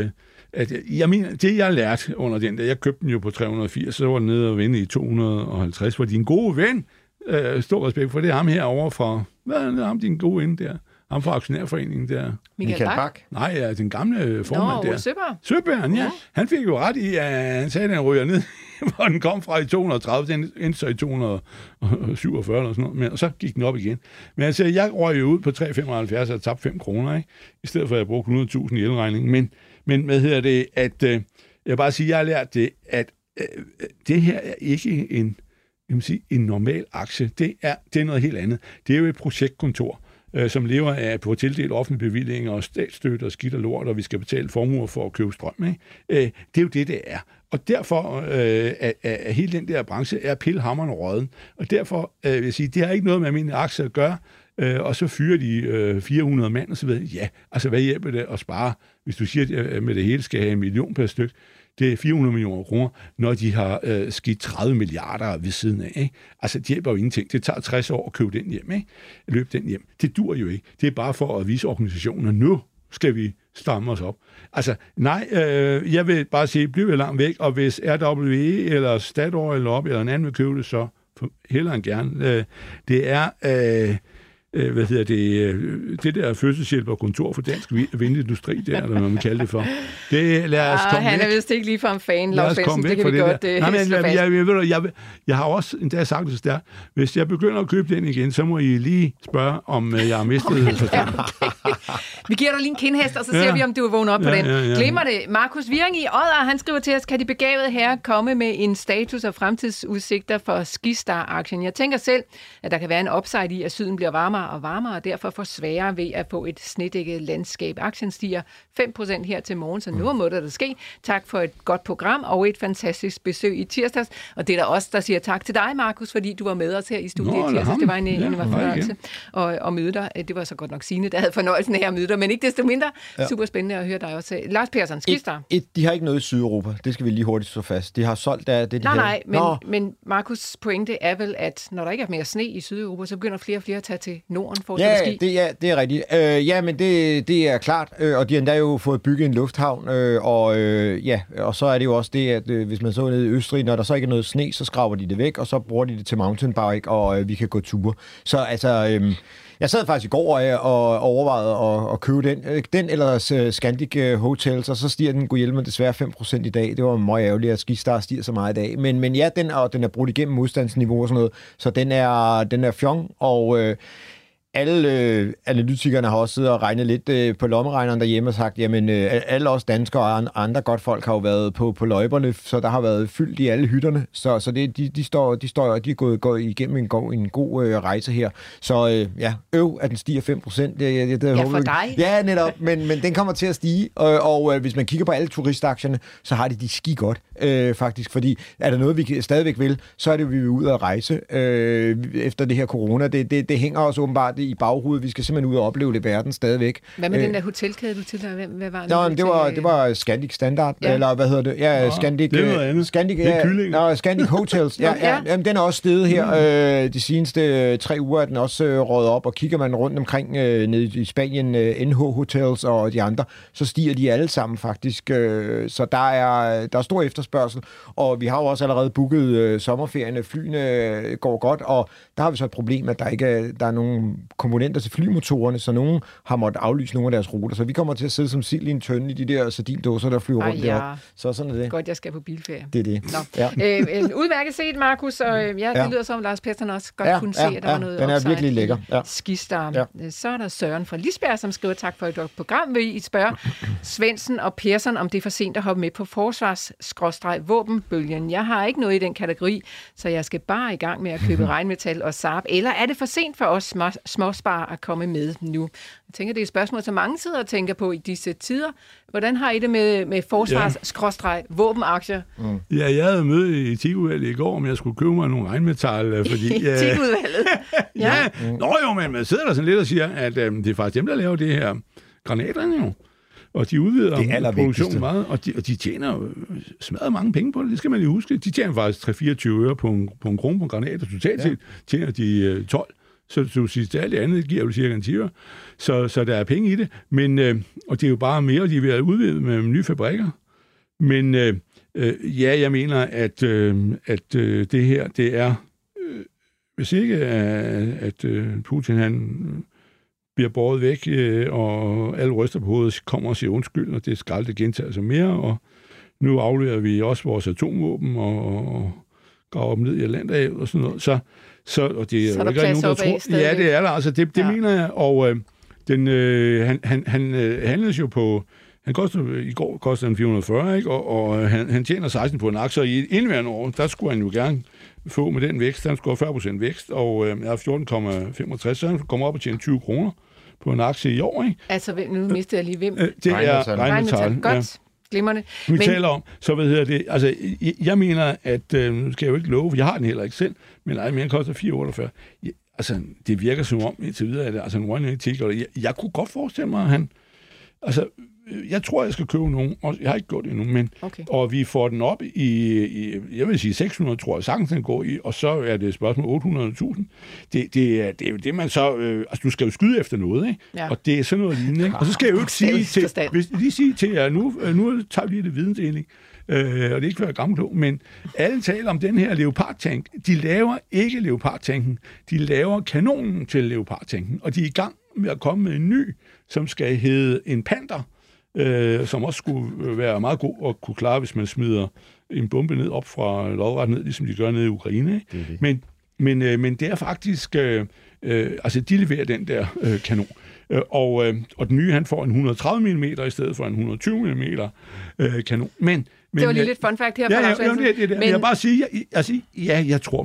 at jeg mener, det jeg lærte under den der, jeg købte den jo på 380, så var den nede og vende i 250, hvor din gode ven, stor respekt for det, ham herovre fra, hvad er ham din gode ven der? Ham fra Aktionærforeningen der. Michael Bak? Nej, ja, den gamle formand der. Søberg, ja. Han fik jo ret i, at han sagde, at den ryger ned, hvor den kom fra i 230, den endte så i 247 eller sådan noget, men så gik den op igen. Men altså, jeg røg jo ud på 3,75 og tabte 5 kroner, ikke? I stedet for, at jeg brugte 100.000 i elregning. Men hvad hedder det, at jeg vil bare sige, at jeg har lært det, at det her er ikke en normal aktie. Det er noget helt andet. Det er jo et projektkontor, som lever af at få tildelt offentlige bevillinger og statsstøtte og skidt og lort, og vi skal betale formuer for at købe strøm. Ikke? Det er jo det er. Og derfor er hele den der branche er pilhammerende råden. Og derfor vil jeg sige, det har ikke noget med almindelige aktier at gøre, og så fyrer de 400 mand og så videre. Ja, altså hvad hjælper det at spare, hvis du siger, at med det hele skal have 1 million per stykke? Det er 400 millioner kroner, når de har skidt 30 milliarder ved siden af. Ikke? Altså, det hjælper jo ingenting. Det tager 60 år at købe den hjem, ikke? Løbe den hjem. Det dur jo ikke. Det er bare for at vise organisationen, nu skal vi stramme os op. Altså, nej, jeg vil bare sige, bliv langt væk, og hvis RWE eller Statoil eller op, eller en anden vil købe det, så hellere end gerne. Det er... det der fødselshjælp og kontor for dansk vindindustri, der, eller hvad man kalder det for. Det, lad os komme han er vist ikke lige fra en fan, Lars Svendsen, det kan vi godt slå fast. Jeg har også endda sagt det der, hvis jeg begynder at købe den igen, så må I lige spørge, om jeg har mistet forstand. Vi giver dig lige en kindhest, og så ser vi, om du er vågnet op på den. Glemmer det. Markus Virring i Odder, han skriver til os, kan de begavede herrer komme med en status og fremtidsudsigter for Skistar-aktien? Jeg tænker selv, at der kan være en upside i, at syden bliver varmere og varmere, og derfor får sværere ved at få et snedækket landskab. Aktien stiger 5% her til morgen, så nu må det ske. Tak for et godt program og et fantastisk besøg i tirsdags. Og det er der også, der siger tak til dig, Markus, fordi du var med os her i studiet i tirsdags. Det var en fornøjelse at møde dig. Det var så godt nok Signe, der havde fornøjelsen af at møde dig, men ikke desto mindre. Super spændende at høre dig også. Lars Persson, Skistar. De har ikke noget i Sydeuropa. Det skal vi lige hurtigt slå fast. De har solgt af det, de Nej, men Markus' pointe er vel, at når der ikke er mere sne i Sydeuropa, så begynder flere og flere at tage til Norden for at ski. Det er rigtigt. Ja, men det er klart, og de har endda jo fået bygget en lufthavn, og så er det jo også det, at hvis man så nede i Østrig, når der så ikke er noget sne, så skraber de det væk, og så bruger de det til mountainbike, og vi kan gå ture. Så altså... Jeg sad faktisk i går og overvejede at købe den eller Scandic Hotels, og så stiger den gudhjælpemig desværre 5% i dag. Det var meget ærgerligt, at Skistar stiger så meget i dag. Men ja, den er brudt igennem modstandsniveau og sådan noget, så den er fjong, og alle analytikerne har også siddet og regnet lidt på lommeregneren derhjemme og sagt, jamen alle os danskere og andre godt folk har jo været på løjperne, så der har været fyldt i alle hytterne, så det, de er gået igennem en god rejse her. Så at den stiger 5%. Det for dig. Ja, netop, men den kommer til at stige, og hvis man kigger på alle turistaktierne, så har de ski godt, faktisk, fordi er der noget, vi stadigvæk vil, så er det, vi vil ud og rejse efter det her corona. Det hænger os åbenbart i baghovedet. Vi skal simpelthen ud og opleve det verden stadigvæk. Hvad med den der hotelkæde, du til? Hvad var det? Nå, det var Scandic Standard, eller hvad hedder det? Ja, Scandic. Det er noget andet. Scandic Hotels. Jamen, den er også steget her. De seneste 3 uger er den også røget op, og kigger man rundt omkring nede i Spanien, NH Hotels og de andre, så stiger de alle sammen faktisk. Så der er stor efterspørgsel, og vi har jo også allerede booket sommerferien. Flyene går godt, og der har vi så et problem, at der er nogle komponenter til flymotorerne, så nogen har måttet aflyse nogle af deres ruter. Så vi kommer til at sidde som sild i en tønde i de der sardindåser, der flyver rundt deroppe. Så sådan er det. Godt, jeg skal på bilferie. Det er det. Udmærket set, Markus, og det lyder som Lars Persson også godt kunne se, at der var noget den er virkelig lækker. Skistar. Ja. Så er der Søren fra Lisbjerg, som skriver, tak for et program. Vil I spørge Svendsen og Persson, om det er for sent at hoppe med på forsvars-våbenbølgen? Jeg har ikke noget i den kategori, så jeg skal bare i gang med at købe regnmetal og Saab. Eller er det for sent for os småsparer at komme med nu? Jeg tænker, det er et spørgsmål, som mange sidder og tænker på i disse tider. Hvordan har I det med forsvars-våbenaktier? Ja, jeg havde møde i Etikudvalget i går, om jeg skulle købe mig nogle regnmetal, fordi... Etikudvalget? Nå jo, men man sidder der sådan lidt og siger, at det er faktisk dem, der laver det her granaterne jo. Og de udvider produktionen meget, og de tjener jo smadret mange penge på det. Det skal man lige huske. De tjener faktisk 3-24 øre på en krone på en granat, og totalt set tjener de 12. Så du siger, at alt det andet giver jo cirka en 10 øre. Så der er penge i det. Men, og det er jo bare mere, de er ved at udvide med nye fabrikker. Men jeg mener, at det her, det er... hvis ikke, at Putin han bliver båret væk, og alle ryster på hovedet kommer og siger undskyld, og det skal aldrig gentage sig mere, og nu afleverer vi også vores atomvåben og graver dem ned i Atlanterhavet og sådan noget. Så og det er jo ikke nogen, der tror... Ja, det er der. Altså, det mener jeg. Og han handles jo på... I går kostede han 440, ikke? Og han tjener 16 på en aktie, og i indværende år, der skulle han jo gerne få med den vækst. Han skulle have 40% vækst, og jeg har 14,65, så han kommer op og tjener 20 kroner på en aktie i år, ikke? Altså, nu mister jeg lige hvem? Det er Rheinmetall. Godt. Ja. Glimrende. Vi taler om, så hvad hedder det, altså, jeg mener, at, nu skal jeg jo ikke love, for jeg har den heller ikke selv, men den koster 448. Altså, det virker som om, indtil videre, at det altså en one-etik, og jeg kunne godt forestille mig, at han, altså, jeg tror, jeg skal købe nogen, og jeg har ikke gjort det endnu, men og vi får den op i jeg vil sige 600, tror jeg, sagtens den går i, og så er det et spørgsmål 800.000. Det er jo det, man så... altså, du skal jo skyde efter noget, ikke? Ja. Og det er sådan noget lignende, ikke? Og så skal jeg jo ikke sige til jer, nu tager vi lige det vidensdeling, og det er ikke for at være gammelklog, men alle taler om den her Leopard-tank. De laver ikke Leopard-tanken, de laver kanonen til Leopard-tanken, og de er i gang med at komme med en ny, som skal hedde en Panther, som også skulle være meget god at kunne klare, hvis man smider en bombe ned op fra lodret ned, ligesom de gør nede i Ukraine. Ikke? Men det er faktisk... altså, de leverer den der kanon. Og den nye, han får en 130 mm i stedet for en 120 mm kanon. Men, det var lige lidt fun fact her fra Lars Svendsen. Det. Men jeg vil bare sige, jeg tror,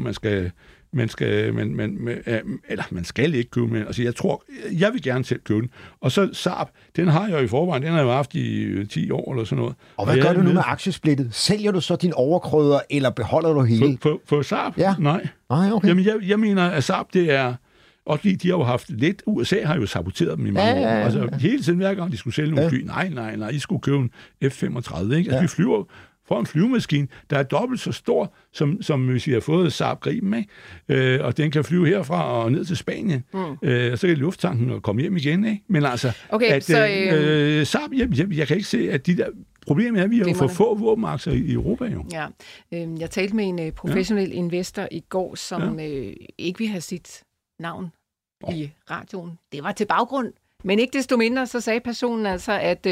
man skal ikke købe den. Altså, jeg vil gerne selv købe den. Og så Saab, den har jeg jo i forvejen, den har jeg jo haft i 10 år eller sådan noget. Og hvad gør du nu med aktiesplittet? Sælger du så din overkrydder, eller beholder du hele? For Saab? Ja. Nej. Okay. Jamen, jeg mener, at Saab, det er... Og de har jo haft lidt... USA har jo saboteret dem i mange år. Altså, hele tiden, hver gang de skulle sælge nogle fly. Nej, I skulle købe en F-35, ikke? Altså, vi flyver... for en flyvemaskine, der er dobbelt så stor, som hvis vi har fået Saab Gripen, ikke? Og den kan flyve herfra og ned til Spanien. Og så kan lufttanken og komme hjem igen, ikke? Men altså, Saab, jeg kan ikke se, at de der... Problemet er, at vi har jo for få våbenaktier i Europa, jo. Ja. Jeg talte med en professionel investor i går, som ikke vil have sit navn i radioen. Det var til baggrund, men ikke desto mindre, så sagde personen altså, at...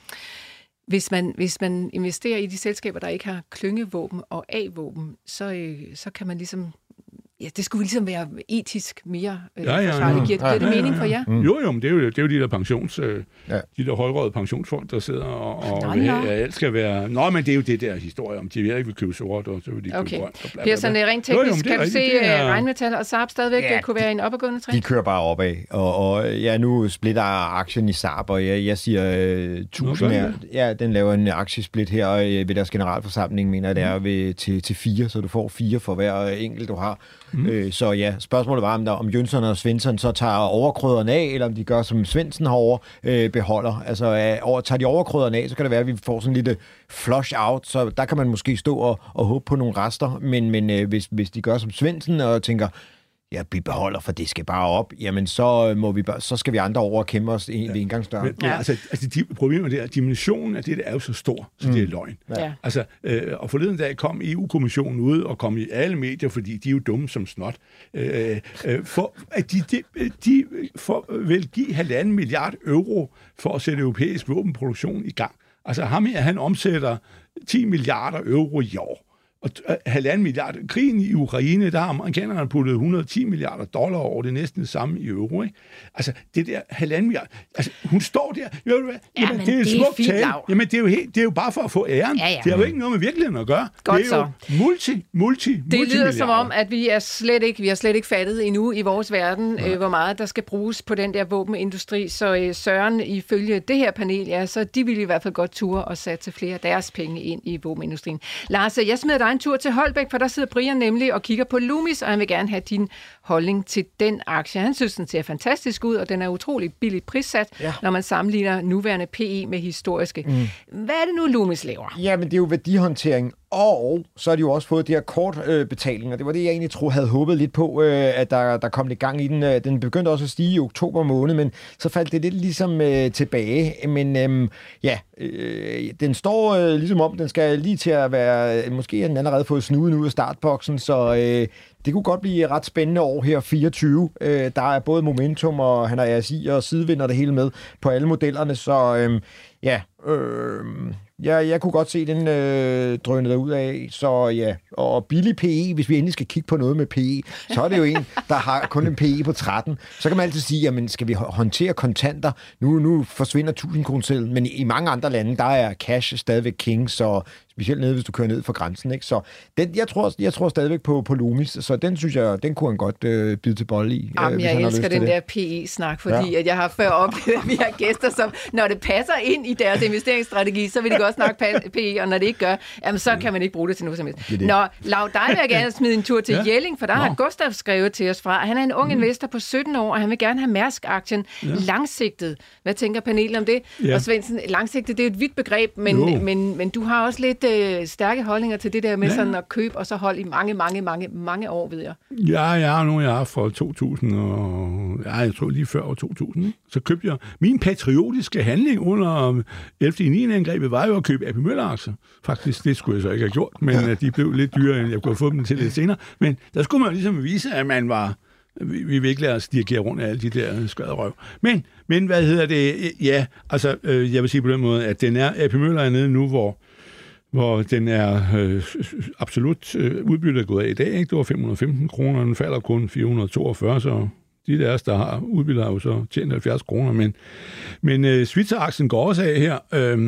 Hvis man investerer i de selskaber, der ikke har klyngevåben og A-våben, så kan man ligesom... Ja, det skulle ligesom være etisk mere forsvarligt. Giver det mening for jer? Jo, men det er jo de der de der højrøde pensionsfolk, der sidder og vil have, at alt skal være... Nå, men det er jo det der historie om, de ikke vil købe sort, og så vil de købe grønt. Per, sådan rent teknisk, kan du se, Rheinmetall og Saab stadigvæk kunne være en opadgående trend? De kører bare opad, og nu splitter aktien i Saab, og jeg siger 1000 her. Ja, den laver en aktiesplit her ved deres generalforsamling, mener det er ved til 4, så du får 4 for hver enkelt, du har. Så ja, spørgsmålet var, om Jønsson og Svensson så tager overkrydderne af, eller om de gør, som Svendsen herovre beholder. Altså, tager de overkrydderne af, så kan det være, at vi får sådan en lille flush out, så der kan man måske stå og håbe på nogle rester, men hvis de gør som Svendsen og tænker, ja, vi beholder, for det skal bare op, jamen så skal vi andre over og kæmpe os ved indgangsdøren. Men altså problemet er, at dimensionen af det er jo så stor, så det er løgn. Ja. Altså, og forleden dag kom EU-kommissionen ud og kom i alle medier, fordi de er jo dumme som snot, for at de vil give 1,5 milliard euro for at sætte europæisk våbenproduktion i gang. Altså ham her, han omsætter 10 milliarder euro i år. Og 1,5 milliard. Krigen i Ukraine, der har amerikanerne puttet 110 milliarder dollar over, det næsten det samme i euro, ikke? Altså, det der 1,5 milliard. Altså, hun står der. Jamen, det er et smukt tale. Jamen, det er jo bare for at få æren. Ja. Det har jo ikke noget med virkeligheden at gøre. Godt det er jo multi. Det lyder som om, at vi har slet ikke fattet endnu i vores verden, hvor meget der skal bruges på den der våbenindustri. Så Søren, ifølge det her panel, så de vil i hvert fald godt ture og sætte flere af deres penge ind i våbenindustrien. Lars, jeg smider dig en tur til Holbæk, for der sidder Brian nemlig og kigger på Loomis, og han vil gerne have din holdning til den aktie. Han synes, den ser fantastisk ud, og den er utrolig billigt prissat, når man sammenligner nuværende PE med historiske. Hvad er det nu, Loomis laver? Ja, men det er jo værdihåndtering, Og så har de jo også fået de her kortbetalinger. Det var det, jeg egentlig havde håbet lidt på, at der kom lidt gang i den. Den begyndte også at stige i oktober måned, men så faldt det lidt ligesom tilbage. Men den står ligesom om, den skal lige til at være, måske den allerede fået snuden ud af startboksen, så det kunne godt blive et ret spændende år her, 24. Der er både momentum, og han har RSI og sidevinder det hele med på alle modellerne, så jeg kunne godt se den drøne derud af, så ja. Og billig PE, hvis vi endelig skal kigge på noget med PE, så er det jo en, der har kun en PE på 13. Så kan man altid sige, jamen skal vi håndtere kontanter? Nu forsvinder 1000 kroner, men i mange andre lande, der er cash stadigvæk king, så specielt nede, hvis du kører ned for grænsen, ikke? Så den, jeg tror stadigvæk på Loomis, så den synes jeg, den kunne han godt bide til bold i. Jamen, jeg elsker den der PE-snak, fordi at jeg har før oplevet, at vi har gæster, som når det passer ind i deres investeringsstrategi, så vil de godt snakke PE, og når det ikke gør, jamen, så kan man ikke bruge det til noget som helst. Nå, Lau, dig vil jeg gerne smide en tur til Jelling, for der har Gustav skrevet til os fra. Han er en ung investor på 17 år, og han vil gerne have Mærsk-aktien langsigtet. Hvad tænker panelet om det? Ja. Og Svendsen, langsigtet, det er et vidt begreb, men du har også lidt stærke holdninger til det der med sådan at købe og så holde i mange år, ved jeg. Ja, jeg har for 2000, og jeg tror lige før år 2000, ikke? Så købte jeg min patriotiske handling under 11.9. angrebet var jo at købe AP Møller-aktier. Faktisk, det skulle jeg så ikke have gjort, men de blev lidt dyrere, end jeg kunne have fået dem til lidt senere. Men der skulle man ligesom vise, at man var... Vi vil ikke lade os dirigere rundt af alle de der skaderøv. Men hvad hedder det? Ja, altså, jeg vil sige på den måde, at AP Møller er nede nu, hvor den er absolut udbyttet gået af i dag. Ikke? Det var 515 kroner, den falder kun 442, så de der har udbyttet har jo så tjent 70 kroner. Men Svitzer-aktien går også af her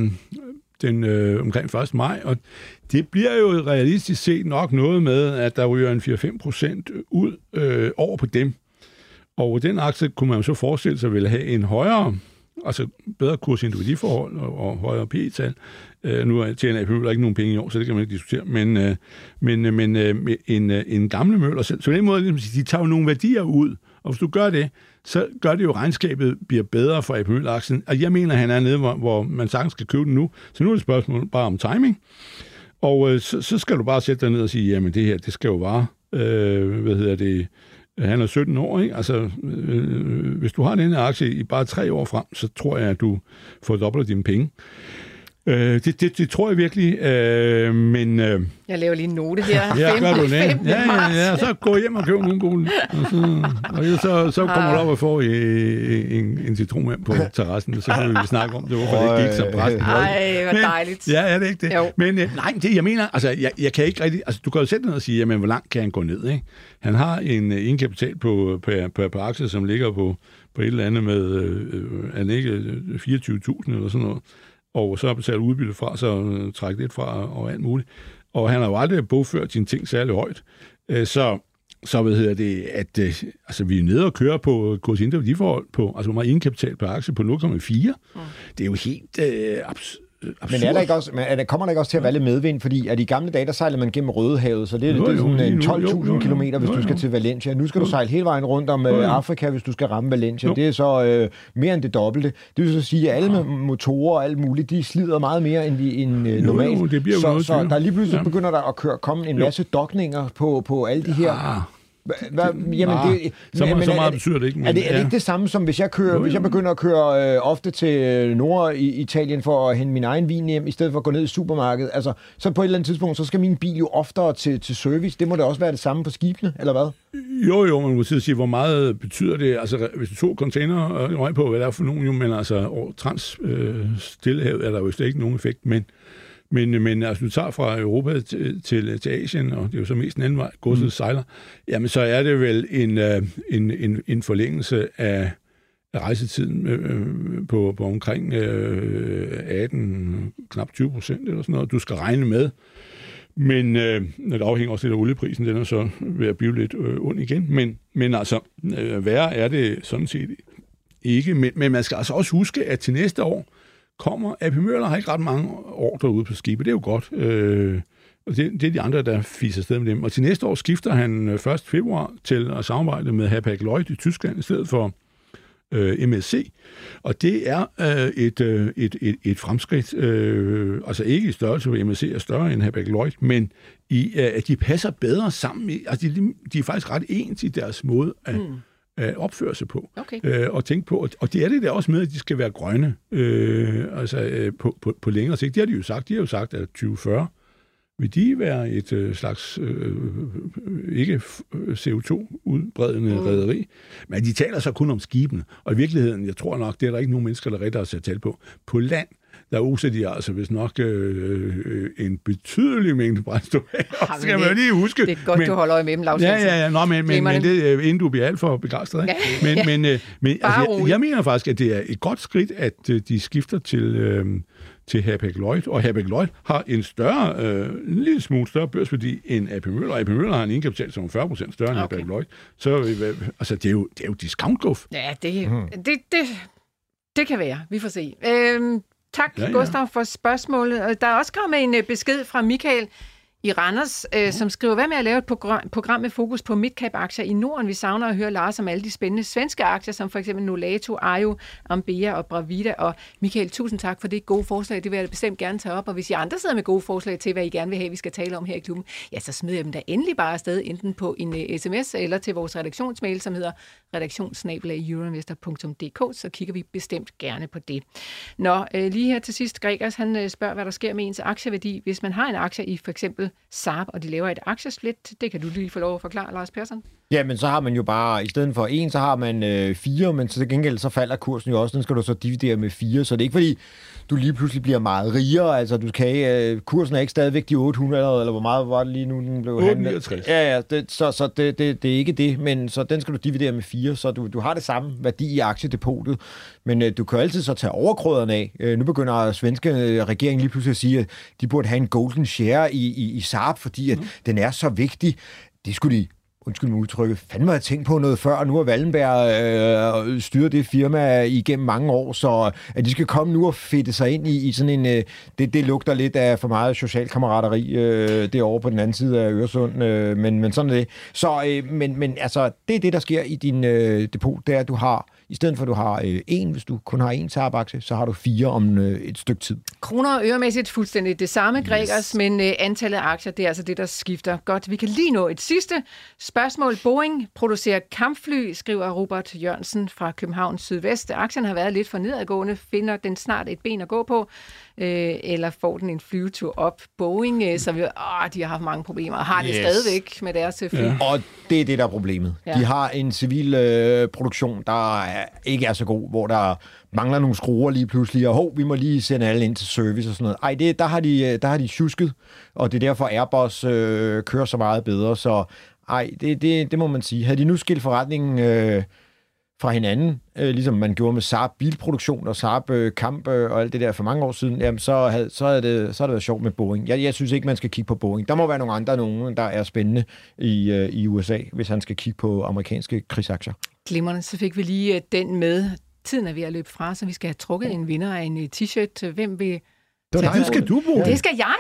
omkring 1. maj, og det bliver jo realistisk set nok noget med, at der ryger en 4-5% ud over på dem. Og den aktie kunne man jo så forestille sig ville have en højere, altså bedre kursindividiforhold og højere PE-tal. Nu tjener AP Møller ikke nogen penge i år, så det kan man ikke diskutere, men en gamle Møller selv. Så på den måde, de tager jo nogle værdier ud, og hvis du gør det, så gør det jo, regnskabet bliver bedre for AP Møller-aktien. Og jeg mener, han er nede, hvor man sagtens skal købe den nu. Så nu er det spørgsmål bare om timing. Og så skal du bare sætte dig ned og sige, jamen det her, det skal jo vare. Han er 17 år, ikke? Altså, hvis du har den her aktie i bare 3 år frem, så tror jeg, at du får dobbelt dine penge. Det tror jeg virkelig, men... Jeg laver lige en note her. Ja, gør du det? Ja, så gå hjem og køb nogle gode. Og så kommer du op og får en citronmand på terrassen, så kan vi snakke om det, hvorfor det gik så præsten. Ej, hvor dejligt. Ja, er det ikke det? Jo. Men nej, det jeg mener, altså, jeg kan ikke rigtig... Altså, du kan jo sætte ned og sige, jamen, hvor langt kan han gå ned, ikke? Han har en kapital på aktier, som ligger på et eller andet med, han ikke 24.000 eller sådan noget. Og så har betalt udbytte fra, så træk lidt fra og alt muligt. Og han har jo aldrig bogført sine ting særlig højt. Så hvad hedder det, at altså, vi er nede og kører på kursindividiforhold på, altså hvor meget indkapital per aktie på 0,4. Det er jo helt absurd. Men er der ikke også, kommer der ikke også til at være lidt medvind? Fordi at i gamle dage, der sejler man gennem Rødehavet, så det er sådan 12.000 kilometer, hvis du skal til Valencia. Nu skal du sejle hele vejen rundt om Afrika, hvis du skal ramme Valencia. Det er så mere end det dobbelte. Det vil så sige, at alle motorer og alt muligt, de slider meget mere end normalt. Så der lige pludselig begynder der at komme en masse dokninger på alle de her... Så meget betyder det ikke. Men, er det ikke det samme som hvis jeg begynder at køre ofte til Norditalien for at hente min egen vin hjem, i stedet for at gå ned i supermarkedet? Altså, så på et eller andet tidspunkt, så skal min bil jo oftere til service. Det må da også være det samme på skibene, eller hvad? Jo, man må sige, hvor meget betyder det? Altså, hvis du tog container røg på, hvad der er for nogen, men altså, Stillehavet er der jo ikke nogen effekt, men altså, du tager fra Europa til Asien, og det er jo så mest en anden vej, godset sejler, jamen så er det vel en forlængelse af rejsetiden på omkring 18, knap 20% eller sådan noget, du skal regne med. Men det afhænger også lidt af olieprisen, den er så ved at blive lidt ond igen. Men altså, værre er det sådan set ikke. Men man skal altså også huske, at til næste år kommer AP Møller har ikke ret mange år derude på skibet. Det er jo godt. Og det er de andre, der fiser sted med dem. Og til næste år skifter han 1. februar til at samarbejde med Hapag-Lloyd i Tyskland, i stedet for MSC, og det er et fremskridt, altså ikke i størrelse, hvor MSC er større end Hapag-Lloyd, men at de passer bedre sammen. Altså de er faktisk ret ens i deres måde at opføre sig på, og tænke på, og det er det der også med, at de skal være grønne, på længere sigt. Det har de jo sagt. De har jo sagt, at 2040 vil de være et slags ikke CO2-udbredende rederi, men de taler så kun om skibene, og i virkeligheden, jeg tror nok, det er der ikke nogen mennesker, der rigtig har sat tal på. På land, der oser de altså vist nok en betydelig mængde brændstof. Skal man lige huske. Det er godt, du holder øje med dem, Lars. Ja. Nå, men det, inden du bliver alt for begejstret. Ja. Men altså, jeg mener faktisk, at det er et godt skridt, at de skifter til Hapag-Lloyd, og Hapag-Lloyd har en lille smule større børsværdi end AP Møller. AP Møller har en indkapital, som er 40% større end Hapag-Lloyd. Så altså, det er jo discount-guf. Ja, det kan være. Vi får se. Tak, Gustav, for spørgsmålet. Der er også kommet en besked fra Michael i Randers, som skriver, hvad med at lave et program med fokus på midcap-aktier i Norden? Vi savner at høre Lars om alle de spændende svenske aktier, som for eksempel Nolato, Ajo, Ambea og Bravida. Og Michael, tusind tak for det gode forslag. Det vil jeg bestemt gerne tage op. Og hvis I andre sidder med gode forslag til, hvad I gerne vil have, vi skal tale om her i klubben, ja, så smider jeg dem da endelig bare afsted, enten på en sms eller til vores redaktionsmail, som hedder redaktion@euroinvestor.dk, så kigger vi bestemt gerne på det. Nå, lige her til sidst, Gregers, han spørger, hvad der sker med ens aktieværdi, hvis man har en aktie i for eksempel Saab, og de laver et aktiesplit. Det kan du lige få lov at forklare, Lars Persson. Ja, men så har man jo bare, i stedet for 1, så har man 4, men til gengæld så falder kursen jo også, den skal du så dividere med 4, så det er ikke fordi, du lige pludselig bliver meget rigere, altså du kan, kursen er ikke stadigvæk de 800, eller hvor meget var det lige nu, den blev handlet? 869. Ja, så det er ikke det, men så den skal du dividere med 4, så du har det samme værdi i aktiedepotet, men du kan altid så tage overkrøderne af. Nu begynder svenske regeringen lige pludselig at sige, at de burde have en golden share i Saab, fordi at den er så vigtig. Det skulle de, undskyld mig udtrykket, fandme have tænkt på noget før, og nu har Wallenberg styret det firma igennem mange år, så at de skal komme nu og fedte sig ind i sådan en, det lugter lidt af for meget socialkammerateri derovre på den anden side af Øresund, men sådan er det. Så, men altså, det er det, der sker i din depot, det er, at du har, i stedet for at du har 1, hvis du kun har 1 Saab-aktie, så har du 4 om et stykke tid. Kroner og øremæssigt fuldstændig det samme, Gregers, men antallet af aktier, det er altså det, der skifter. Godt, vi kan lige nå et sidste spørgsmål. Boeing producerer kampfly, skriver Robert Jørgensen fra København Sydvest. Aktien har været lidt for nedadgående. Finder den snart et ben at gå på? Eller får den en flyvetur op? Boeing, så de har haft mange problemer, og har det stadigvæk med deres fly. Ja. Og det er det, der er problemet. Ja. De har en civil produktion, der ikke er så god, hvor der mangler nogle skruer lige pludselig, og vi må lige sende alle ind til service og sådan noget. Ej, der har de tjusket, og det er derfor Airbus kører så meget bedre, så det må man sige. Havde de nu skilt forretningen fra hinanden, ligesom man gjorde med Saab bilproduktion og Saab kamp og alt det der for mange år siden, jamen så har det været sjovt med Boeing. Jeg synes ikke, man skal kigge på Boeing. Der må være nogle andre, der er spændende i USA, hvis han skal kigge på amerikanske krigsaktier. Glimrende, så fik vi lige den med. Tiden er ved at løbe fra, så vi skal have trukket en vinder af en t-shirt. Hvem vil... Det skal du bruge. Det skal jeg?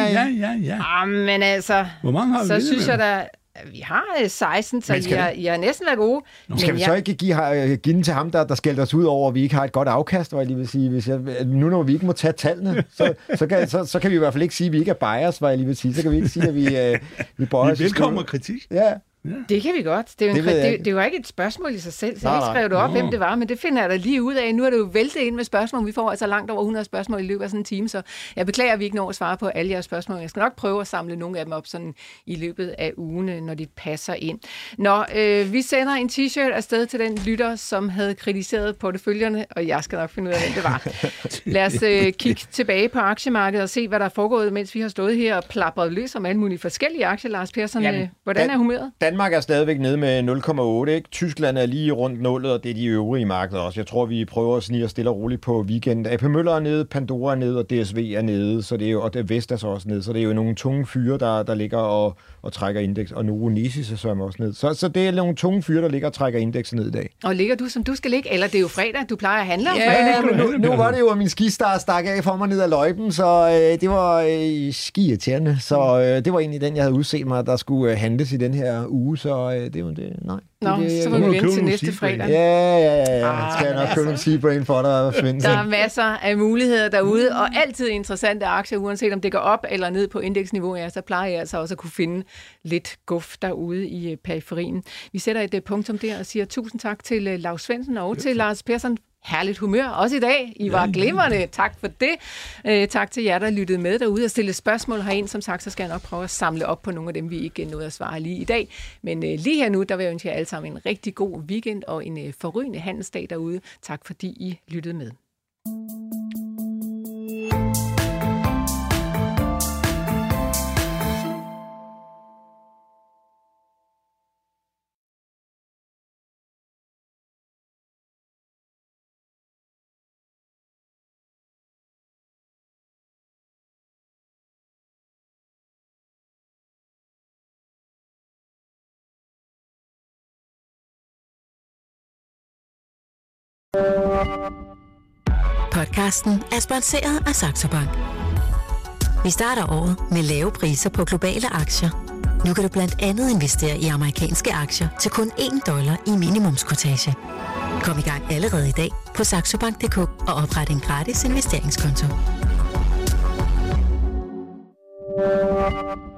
Ja. Men altså, hvor mange har vi? Så synes jeg da... Vi har 16, så I har næsten været gode. Skal vi så ikke give den til ham, der skældte os ud over, at vi ikke har et godt afkast, hvor jeg lige vil sige. Nu når vi ikke må tage tallene, så kan vi i hvert fald ikke sige, at vi ikke er bias, hvor jeg lige vil sige. Så kan vi ikke sige, at vi bøjer os. Velkommen kritik. Ja. Ja. Det kan vi godt. Det var ikke et spørgsmål i sig selv, så jeg ikke skrev det op, hvem det var, men det finder jeg da lige ud af. Nu er det jo væltet ind med spørgsmål. Vi får altså langt over 100 spørgsmål i løbet af sådan en time, så jeg beklager, at vi ikke når at svare på alle jeres spørgsmål. Jeg skal nok prøve at samle nogle af dem op sådan i løbet af ugen, når de passer ind. Nå, vi sender en t-shirt afsted til den lytter, som havde kritiseret porteføljerne, og jeg skal nok finde ud af, hvem det var. Lad os kigge tilbage på aktiemarkedet og se, hvad der er foregået, mens vi har stået her og plapret løs om alle mulige forskellige aktier. Lars Persson, hvordan er humøret? Danmark er stadigvæk nede med 0,8, ikke? Tyskland er lige rundt nullet, og det er de øvrige markeder også. Jeg tror, vi prøver at snige os stille og roligt på weekend. AP Møller er nede, Pandora er nede, og DSV er nede, så det er jo, og det Vestas er også nede, så det er jo nogle tunge fyre, der ligger og trækker indeks, og Novo Nordisk er så også ned. Så det er nogle tunge fyre, der ligger og trækker indekset ned i dag. Og ligger du, som du skal ligge, eller det er jo fredag, du plejer at handle om fredag? Ja, nu var det jo, at min skistar stak af for mig ned ad løjpen, så det var skirriterende, så det var egentlig den, jeg havde udset mig, der skulle handles i den her uge. uge, så det er jo det. Nej. Så må vi vente til næste fredag. Ja. Skal jeg nok købe en Seabrain for dig, Svend? Der er masser af muligheder derude, og altid interessante aktier, uanset om det går op eller ned på indeksniveau, så plejer jeg altså også at kunne finde lidt guf derude i periferien. Vi sætter et punktum der og siger tusind tak til Laus Svendsen og til Lars Persson. Herligt humør, også i dag. I var glimrende. Tak for det. Tak til jer, der lyttede med derude og stillede spørgsmål herind. Som sagt, så skal jeg nok prøve at samle op på nogle af dem, vi ikke nåede at svare lige i dag. Men lige her nu, der vil jeg ønske jer alle sammen en rigtig god weekend og en forrygende handelsdag derude. Tak fordi I lyttede med. Podcasten er sponsoreret af Saxo Bank. Vi starter året med lave priser på globale aktier. Nu kan du blandt andet investere i amerikanske aktier til kun $1 i minimumskortage. Kom i gang allerede i dag på saxobank.dk og opret en gratis investeringskonto.